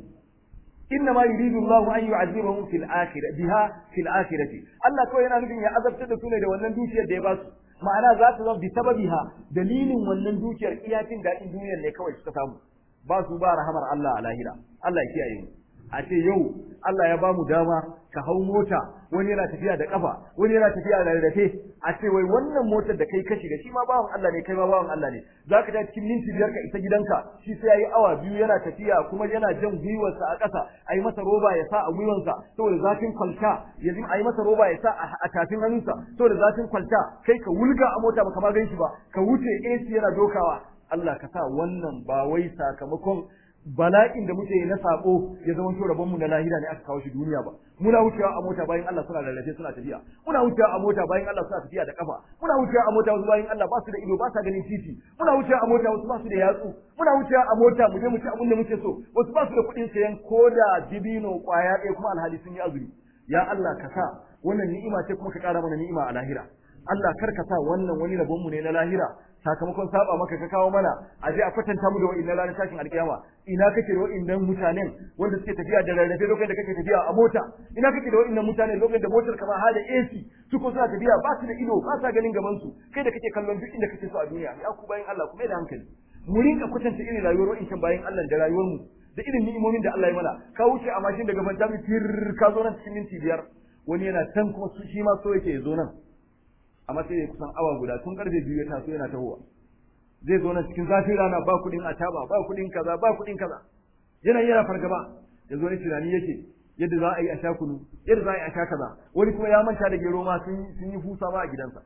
إنما يريد الله أن يعذبهم في الآخرة بها في الآخرة الله كوي أنا نبي أذبت الدنيا ده ونن دوشيا ده بس معناه ذات ذا بسببها دليل ونن دوشيا إياتين ده الدنيا اللي كوي استفهم بس بار همر الله على هنا الله يكيئين أشي يو الله يبامو داما كهو موتا wani yana tafiya da kafa wani yana tafiya da rarrafe a ce wai wannan motar da kai ka shiga shi ma bawan Allah ne kai ma bawan Allah ne zaka ta cikin minti biyar ka isa gidanka shi sai yayi awa biyu yana tafiya kuma yana jan gwiwarsa a ƙasa ayi masa roba ya sa a gwiwansa saboda zafin kwalta yanzu ayi masa roba ya sa a tafin hannunsa saboda zafin kwalta kai ka wulga a mota baka ma gan shi ba ka wuce AC yana dokawa Allah ka sa wannan ba wai sakamakon bala'in da muke yi na sako ya zama to rabon mu na lahira ne aka kawo shi duniya ba muna wucewa a mota bayan Allah suna lallace suna tafiya muna wucewa a mota bayan Allah suna tafiya da kafa muna wucewa a mota wasu bayan Allah ba su da ido ba sa ganin titi muna wucewa a mota wasu ba su da yatsu muna wucewa a mota mu je mu ci abin da muke so wasu ba su da kuɗin sayan koda dibino kwaya ɗaya kuma alhali sun yi azumi ya Allah ka sa wannan ni'ima ce kuma ka ƙara mana ni'ima a lahira Allah kar ka sa wannan wani rabon mu ne na lahira sakamakon saba maka ka kawo mana a je a kwatanta mu da wa'innan ranar tashin alkiyama ina kake da wa'innan mutanen wanda suke tafiya da rarrafe lokacin da kake tafiya a mota ina kake da wa'innan mutanen lokacin da motar ka ma hada AC su ko suna tafiya ba su da ido ba sa ganin gaban su kai da kake kallon duk inda kake so a duniya ya ku bayin Allah ku mai da hankali mu rinka kwatanta irin rayuwar wa'incan bayin Allah da rayuwar mu da irin ni'imomin da Allah ya mana ka wuce a mashin daga Fantami ka zo nan cikin minti 5 wani yana can kuma shi ma so yake zo nan amma sai ya kusan awa guda tun karfe 2 ya taso yana tahowa zai zo nan cikin zafin rana ba kudin ataba ba kudin kaza ba kudin kaza yana fargaba ya zo ne tunani yake yadda za a yi a sha kunu yadda za a yi a sha kaza wani kuma ya manta da gero ma sun yi fusa ma a gidansa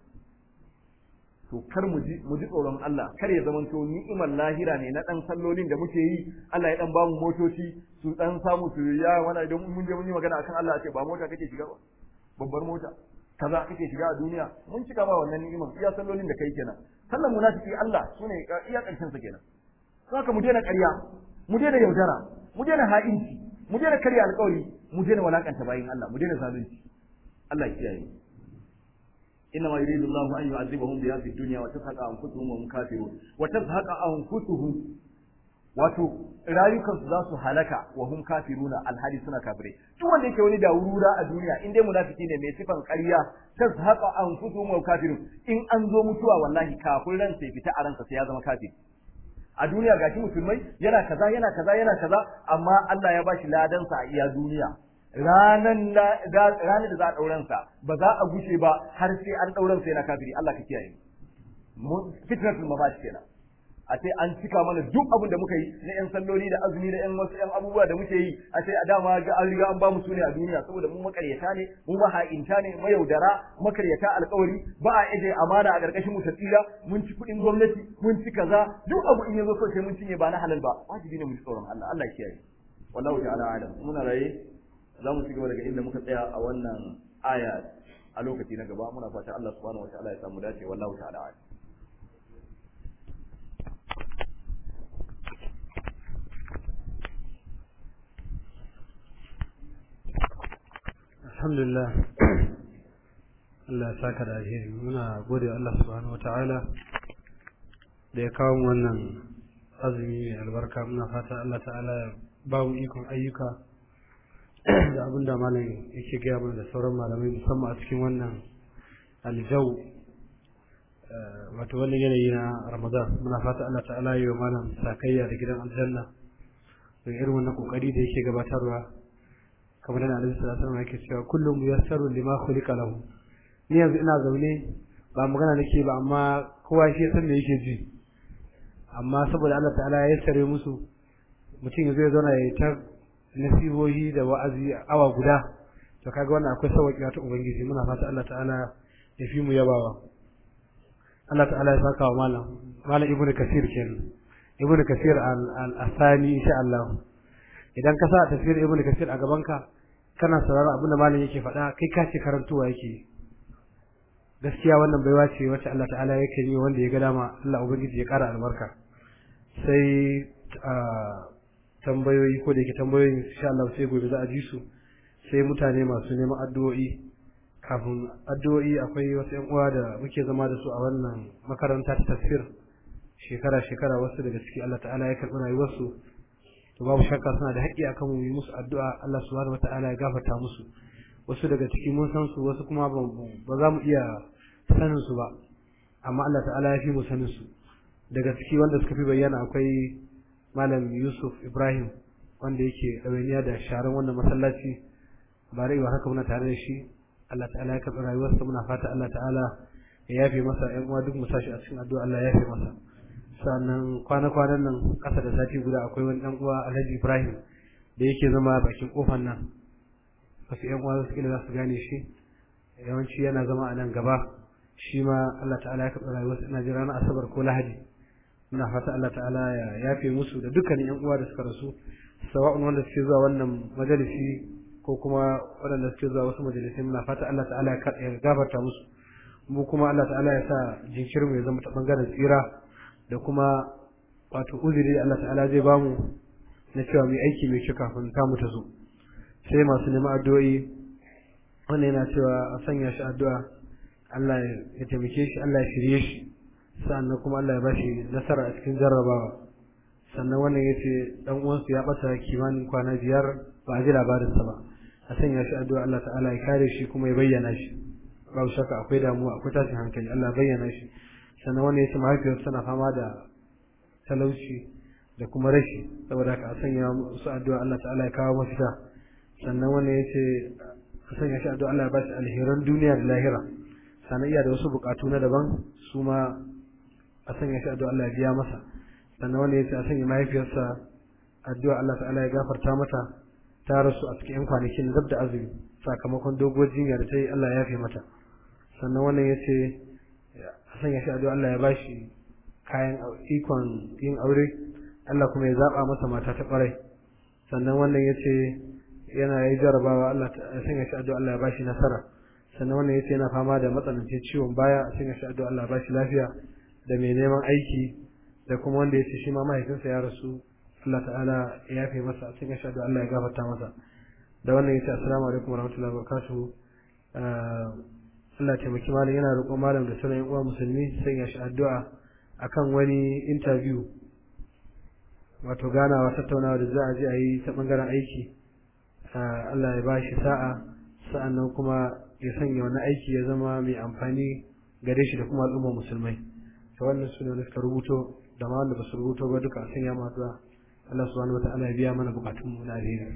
to kar mu ji tsoron Allah kar ya zama to ni'imar lahira ne na dan sallolin da muke yi Allah ya dan ba mu motoci su dan samu su ya wani idan mun je mun yi magana akan Allah ce ba mota kake shiga ba babbar mota kaza kake shiga a duniya mun cika ba wannan ni'imar iya sallolin da kai kenan sallan munafiki Allah sune iya karshen sa kenan saka mu daina ƙarya mu daina yaudara mu daina ha'inci mu daina karya alƙawari mu daina walakanta bayin Allah mu daina zalunci Allah ya kiyaye inna ma yuridu Allahu an yu'adhibahum biha fid dunya wa tazhaqa anfusuhum wa hum kafirun wa tazhaqa anfusuhum wato rayukansu za su halaka wa hum kafiruna alhali suna kafirai duk wanda yake wani dawurura a duniya in dai munafiki ne mai sifan ƙarya tazhaqa anfusuhum wa kafirun in an zo mutuwa wallahi kafin ran sai fita a ransa sai ya zama kafiri a duniya gashi musulmai yana kaza amma Allah ya bashi ladansa a iya duniya ranan da za a ɗauransa ba za a gushe ba har sai an ɗauransa yana kafiri Allah ka kiyaye fitnatul mamat kenan a ce an cika mana duk abin da muka yi na yan salloli da azumi da yan wasu yan abubuwa da muke yi a ce a dama ga an riga an ba mu sune a duniya saboda mu makaryata ne mu maha'inta ne mayaudara makaryata alƙawari ba a ije amana a ƙarƙashin mu ta tsira mun ci kuɗin gwamnati mun ci kaza duk abu in yazo so sai mun cinye ba na halal ba wajibi ne mu ji tsoron Allah Allah ya kiyaye wallahu ta'ala alam muna raye za mu ci gaba daga inda muka tsaya a wannan aya a lokaci na gaba muna fata Allah subhanahu wataala ya samu dace wallahu ta'ala alam alhamdulillah Allah ya saka da alheri muna gode wa Allah subhanahu wataala da ya kawo wannan azumi mai albarka muna fata Allah ta'ala ya ba mu ikon ayyuka da abin da malam yake gaya mana da sauran malamai musamman a cikin wannan aljau wato wannan yanayi na Ramadan muna fata Allah ta'ala ya yi wa malam sakayya da gidan aljanna da irin wannan kokari da yake gabatarwa kamar da Annabi sallallahu alaihi wasallam yake cewa kullum muyassaru lima khuliqa lahu ni yanzu ina zaune ba magana nake ba amma kowa shi san me yake ji amma saboda Allah ta'ala ya yassare musu mutum ya zo ya zauna ya ta nasihohi da wa'azi awa guda to kaga wannan akwai sauki ta ubangiji muna fata Allah ta'ala ya fi mu yabawa Allah ta'ala ya saka wa malam ibnu kasir kenan ibnu kasir al-asani insha Allah idan ka sa tafsir ibnu kasir a gaban ka kana sauraron abin da malam yake faɗa kai ka ce karantuwa yake gaskiya wannan baiwa ce wacce Allah ta'ala yake yi wanda ya ga dama Allah ubangiji ya ƙara albarka sai tambayoyi ko da yake tambayoyin insha Allah sai gobe za a ji su sai mutane masu neman addu'o'i kafin addu'o'i akwai wasu ƴan uwa da muke zama da su a wannan makaranta ta tafsir shekara wasu daga ciki Allah ta'ala ya karɓi rayuwarsu to babu shakka suna da haƙƙi akan mu yi musu addu'a Allah subhanahu wata'ala ya gafarta musu wasu daga ciki mun san su wasu kuma ba za mu iya sanin su ba amma Allah ta'ala ya fi mu sanin su daga ciki wanda suka fi bayyana akwai malam Yusuf Ibrahim wanda yake ɗawainiya da sharan wannan masallaci ba rai ba haka muna tare da shi Allah ta'ala ya karɓi rayuwarsa muna fata Allah ta'ala ya yafe masa ƴan uwa duk mu sashi a cikin addu'a Allah ya yafe masa sannan kwana-kwanan nan ƙasa da sati guda akwai wani ɗan uwa Alhaji Ibrahim da yake zama bakin kofar nan wasu ƴan uwa su kila za su gane shi yawanci yana zama a nan gaba shi ma Allah ta'ala ya karɓi rayuwarsa ina ji ranar Asabar ko Lahadi muna fata Allah ta'ala ya yafe musu da dukkanin ƴan uwa da suka rasu sawa'un wanda suke zuwa wannan majalisi ko kuma waɗanda suke zuwa wasu majalisai muna fata Allah ta'ala ya gafarta musu mu kuma Allah ta'ala ya sa jinkirin ya zama ta bangaren tsira da kuma wato uzuri da Allah ta'ala zai bamu na cewa mu aiki mai kyau kafin ta mu ta zo sai masu neman addu'o'i wannan yana cewa a sanya shi addu'a Allah ya taimake shi Allah ya shirye shi sannan kuma Allah ya bashi nasara a cikin jarrabawa sannan wannan yace dan uwansu ya bata kimanin kwana 5 ba a ji labarin sa ba a sanya shi addu'a Allah ta'ala ya kare shi kuma ya bayyana shi babu shakka akwai damuwa akwai tashin hankali Allah bayyana shi sannan wannan yace mahaifiyarsa tana fama da talauci da kuma rashi saboda haka a sanya su addu'a Allah ta'ala ya kawo mafita sannan wannan yace a sanya shi addu'a Allah ya bashi alheran duniya da lahira sannan iya da wasu bukatu na daban su ma a sanya shi addu'a Allah ya biya masa sannan wannan yace a sanya mahaifiyarsa addu'a Allah ta'ala ya gafarta mata ta rasu a cikin kwanakin dab da azumi sakamakon doguwar jinya da ta yi Allah ya yafe mata sannan wannan yace a sanya shi addu'a Allah ya bashi kayan ikon yin aure Allah kuma ya zaba masa mata ta kwarai sannan wannan yace yana yi jarabawa Allah ya sanya shi addu'a Allah ya bashi nasara sannan wannan yace yana fama da matsanancin ciwon baya a sanya shi addu'a Allah ya bashi lafiya da mai neman aiki da kuma wanda yace shi ma mahaifinsa ya rasu Allah ta'ala ya yafe masa a sanya shi addu'a Allah ya gafarta masa da wannan yace assalamu alaikum warahmatullahi wabarakatuh Allah taimaki malam yana roƙon malam da sauran uwa musulmi sanya shi addu'a akan wani interview wato ganawa tattaunawa da za a je a yi ta bangaren aiki Allah ya bashi sa'a sa'annan kuma ya sanya wani aiki ya zama mai amfani gare shi da kuma al'ummar musulmai. To wannan sune da suka rubuto da ma wanda ba su rubuto ba duka sun ya matuwa Allah subhanahu wataala ya biya mana bukatun mu na alheri.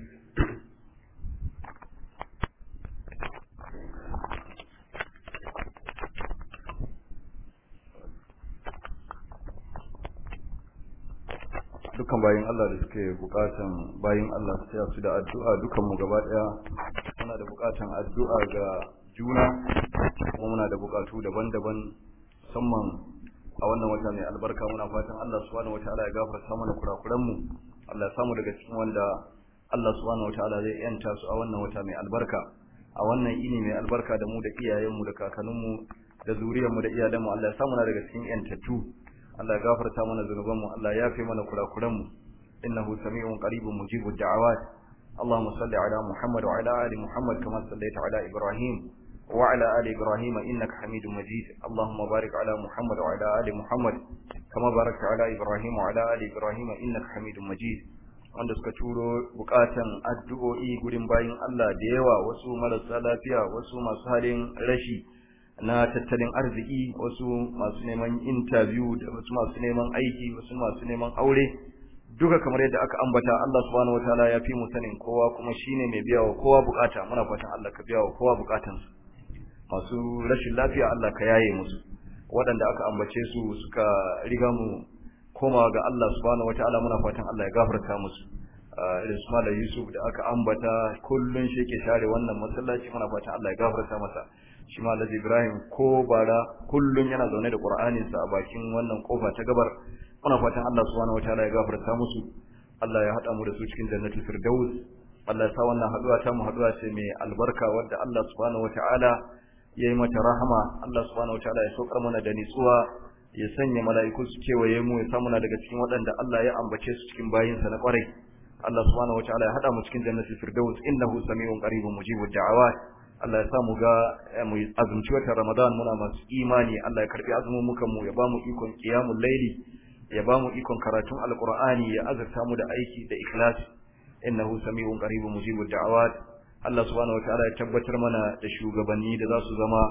dukkan bayin Allah da suke bukatan bayin Allah su taya su da addu'a dukan mu gaba daya muna da bukatan addu'a ga juna kuma muna da bukatu daban-daban musamman a wannan wata mai albarka. Muna fatan Allah subhanahu wataala ya gafarta mana kurakuran mu, Allah ya samu daga cikin wanda Allah subhanahu wataala zai yanta su a wannan wata mai albarka, a wannan ini mai albarka da mu da iyayen mu da kakannin mu da zuriyar mu da iyalan mu. Allah ya samu daga cikin yantattu, Allah ya gafarta mana zunuban mu, Allah ya yafe mana kurakuran mu. innahu sami'un qaribun mujibud da'awat. اللهم صل على محمد وعلى آل محمد كما صليت على إبراهيم وعلى آل إبراهيم إنك حميد مجيد. اللهم بارك على محمد وعلى آل محمد كما باركت على إبراهيم وعلى آل إبراهيم إنك حميد مجيد. wanda suka turo bukatan addu'o'i gurin bayin Allah da yawa, wasu marasa lafiya, wasu masu halin rashi na tattalin arziki, wasu masu neman interview da wasu masu neman aiki, wasu masu neman aure, duka kamar yadda aka ambata. Allah subhanahu wataala ya fi mu sanin kowa kuma shine mai biya wa kowa bukata. Muna fatan Allah ka biya wa kowa bukatansu. Masu rashin lafiya Allah ka yaye musu, waɗanda aka ambace su suka riga mu komawa ga Allah subhanahu wataala muna fatan Allah ya gafarta musu. Irin su Malam Yusuf da aka ambata kullun shi ke share wannan masallaci, muna fatan Allah ya gafarta masa. Shi Malam Ibrahim ko bara kullun yana zaune da Qur'anin sa a bakin wannan kofa ta gabar. Muna fatan Allah subhanahu wataala ya gafarta musu, Allah ya hada mu da su cikin jannatul firdaus. Allah ya sa wannan haduwa ta mu haduwa ce mai albarka wadda Allah subhanahu wataala ya yi mata rahama. Allah subhanahu wataala ya saukar mana da nitsuwa, ya sanya mala'iku su kewaye mu, ya samu na daga cikin waɗanda Allah ya ambace su cikin bayinsa na ƙwarai. Allah subhanahu wataala ya hada mu cikin jannatul firdaus, innahu sami'un qaribun mujibud da'awat. Allah ya samu ga mu azumci watan Ramadan muna masu imani. Allah ya karbi azumin mukan mu, ya ba mu ikon qiyamul layli, ya ba mu ikon karatun alqur'ani, ya azurta mu da aiki da ikhlas. Innahu sami'un qaribun mujibud da'awat. Allah subhanahu wataala ya tabbatar mana da shugabanni da za su zama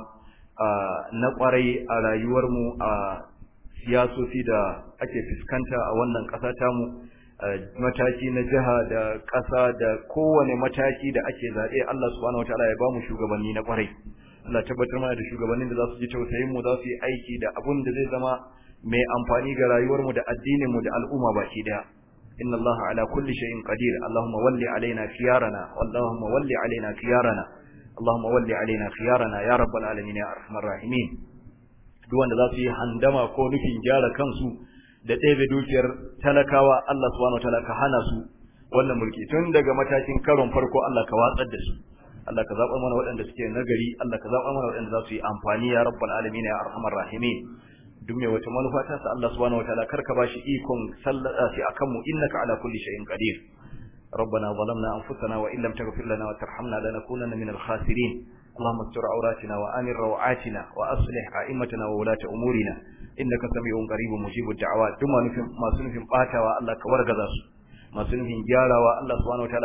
na ƙwarai a rayuwar mu, a siyasoci da ake fuskanta a wannan ƙasa tamu, mataki na jiha da ƙasa da kowane mataki da ake zaɓe. Allah subhanahu wataala ya ba mu shugabanni na ƙwarai. Allah tabbatar mana da shugabannin da za su ji tausayin mu, za su yi aiki da abun da zai zama mai amfani ga rayuwar mu da addinin mu da al'umma baki daya. inna Allah ala kulli shay'in qadir. Allahumma walli alaina khiyarana, Allahumma walli alaina khiyarana, Allahumma walli alaina khiyarana ya rabbal alamin ya arhamar rahimin. Duk wanda za su yi handama ko nufin gyara kansu da ɗebe dukiyar talakawa, Allah subhanahu wataala ka hana su wannan mulki tun daga matakin karon farko. Allah ka watsar da su, Allah ka zaɓa mana waɗanda suke nagari, Allah ka zaɓa mana waɗanda za su yi amfani ya rabbal alamin ya arhamar rahimin. Duk mai wata manufa ta sa Allah subhanahu wataala karka bashi ikon sallada shi akan mu, innaka ala kulli shay'in qadir. ربنا ظلمنا أنفسنا وإن لم تغفر لنا وترحمنا لنكونن من الخاسرين. اللهم استر عوراتنا وآمن روعاتنا وأصلح أئمتنا وولاة أمورنا إنك سميع قريب مجيب الدعوات. ثم نفهم ما سنفهم قاتوا الله كورغزاس، ما سنفهم جاروا الله سبحانه وتعالى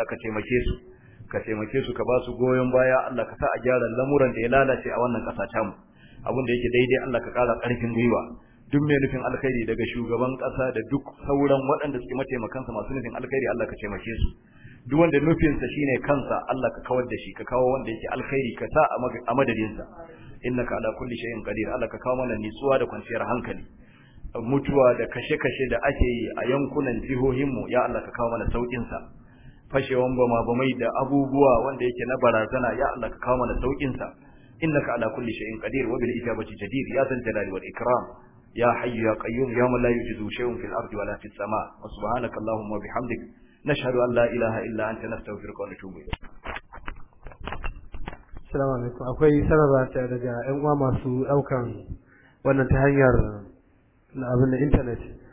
كتيمكي su ka ba su goyon baya. Allah ka sa a gyara lamuran da ya lalace a wannan ƙasa tamu. Abin da yake daidai Allah ka ƙara ƙarfin gwiwa. Duk mai nufin alkhairi daga shugaban ƙasa da duk sauran waɗanda suke mataimakansa masu nufin alkhairi, Allah ka taimake su. Duk wanda nufinsa shine kansa, Allah ka kawar da shi, ka kawo wanda yake alkhairi ka sa a madadinsa. Innaka ala kulli shay'in qadir. Allah ka kawo mana nitsuwa da kwanciyar hankali. Mutuwa da kashe-kashe da ake yi a yankunan jihohinmu, ya Allah ka kawo mana saukin sa. Fashewan bama-bamai da abubuwa wanda yake na barazana, ya Allah ka kawo mana saukin sa. Innaka ala kulli shay'in qadir wa bil ijabati jadir ya zal jalali wal ikram. يا حي يا قيوم يا من لا يوجد شيء في الأرض ولا في السماء وسبحانك اللهم وبحمدك نشهد أن لا إله إلا أنت نستغفرك ونتوب إليك. Assalamu alaikum. Akwai sanarwa ta daga ƴan uwa masu ɗaukan wannan ta hanyar abin da internet.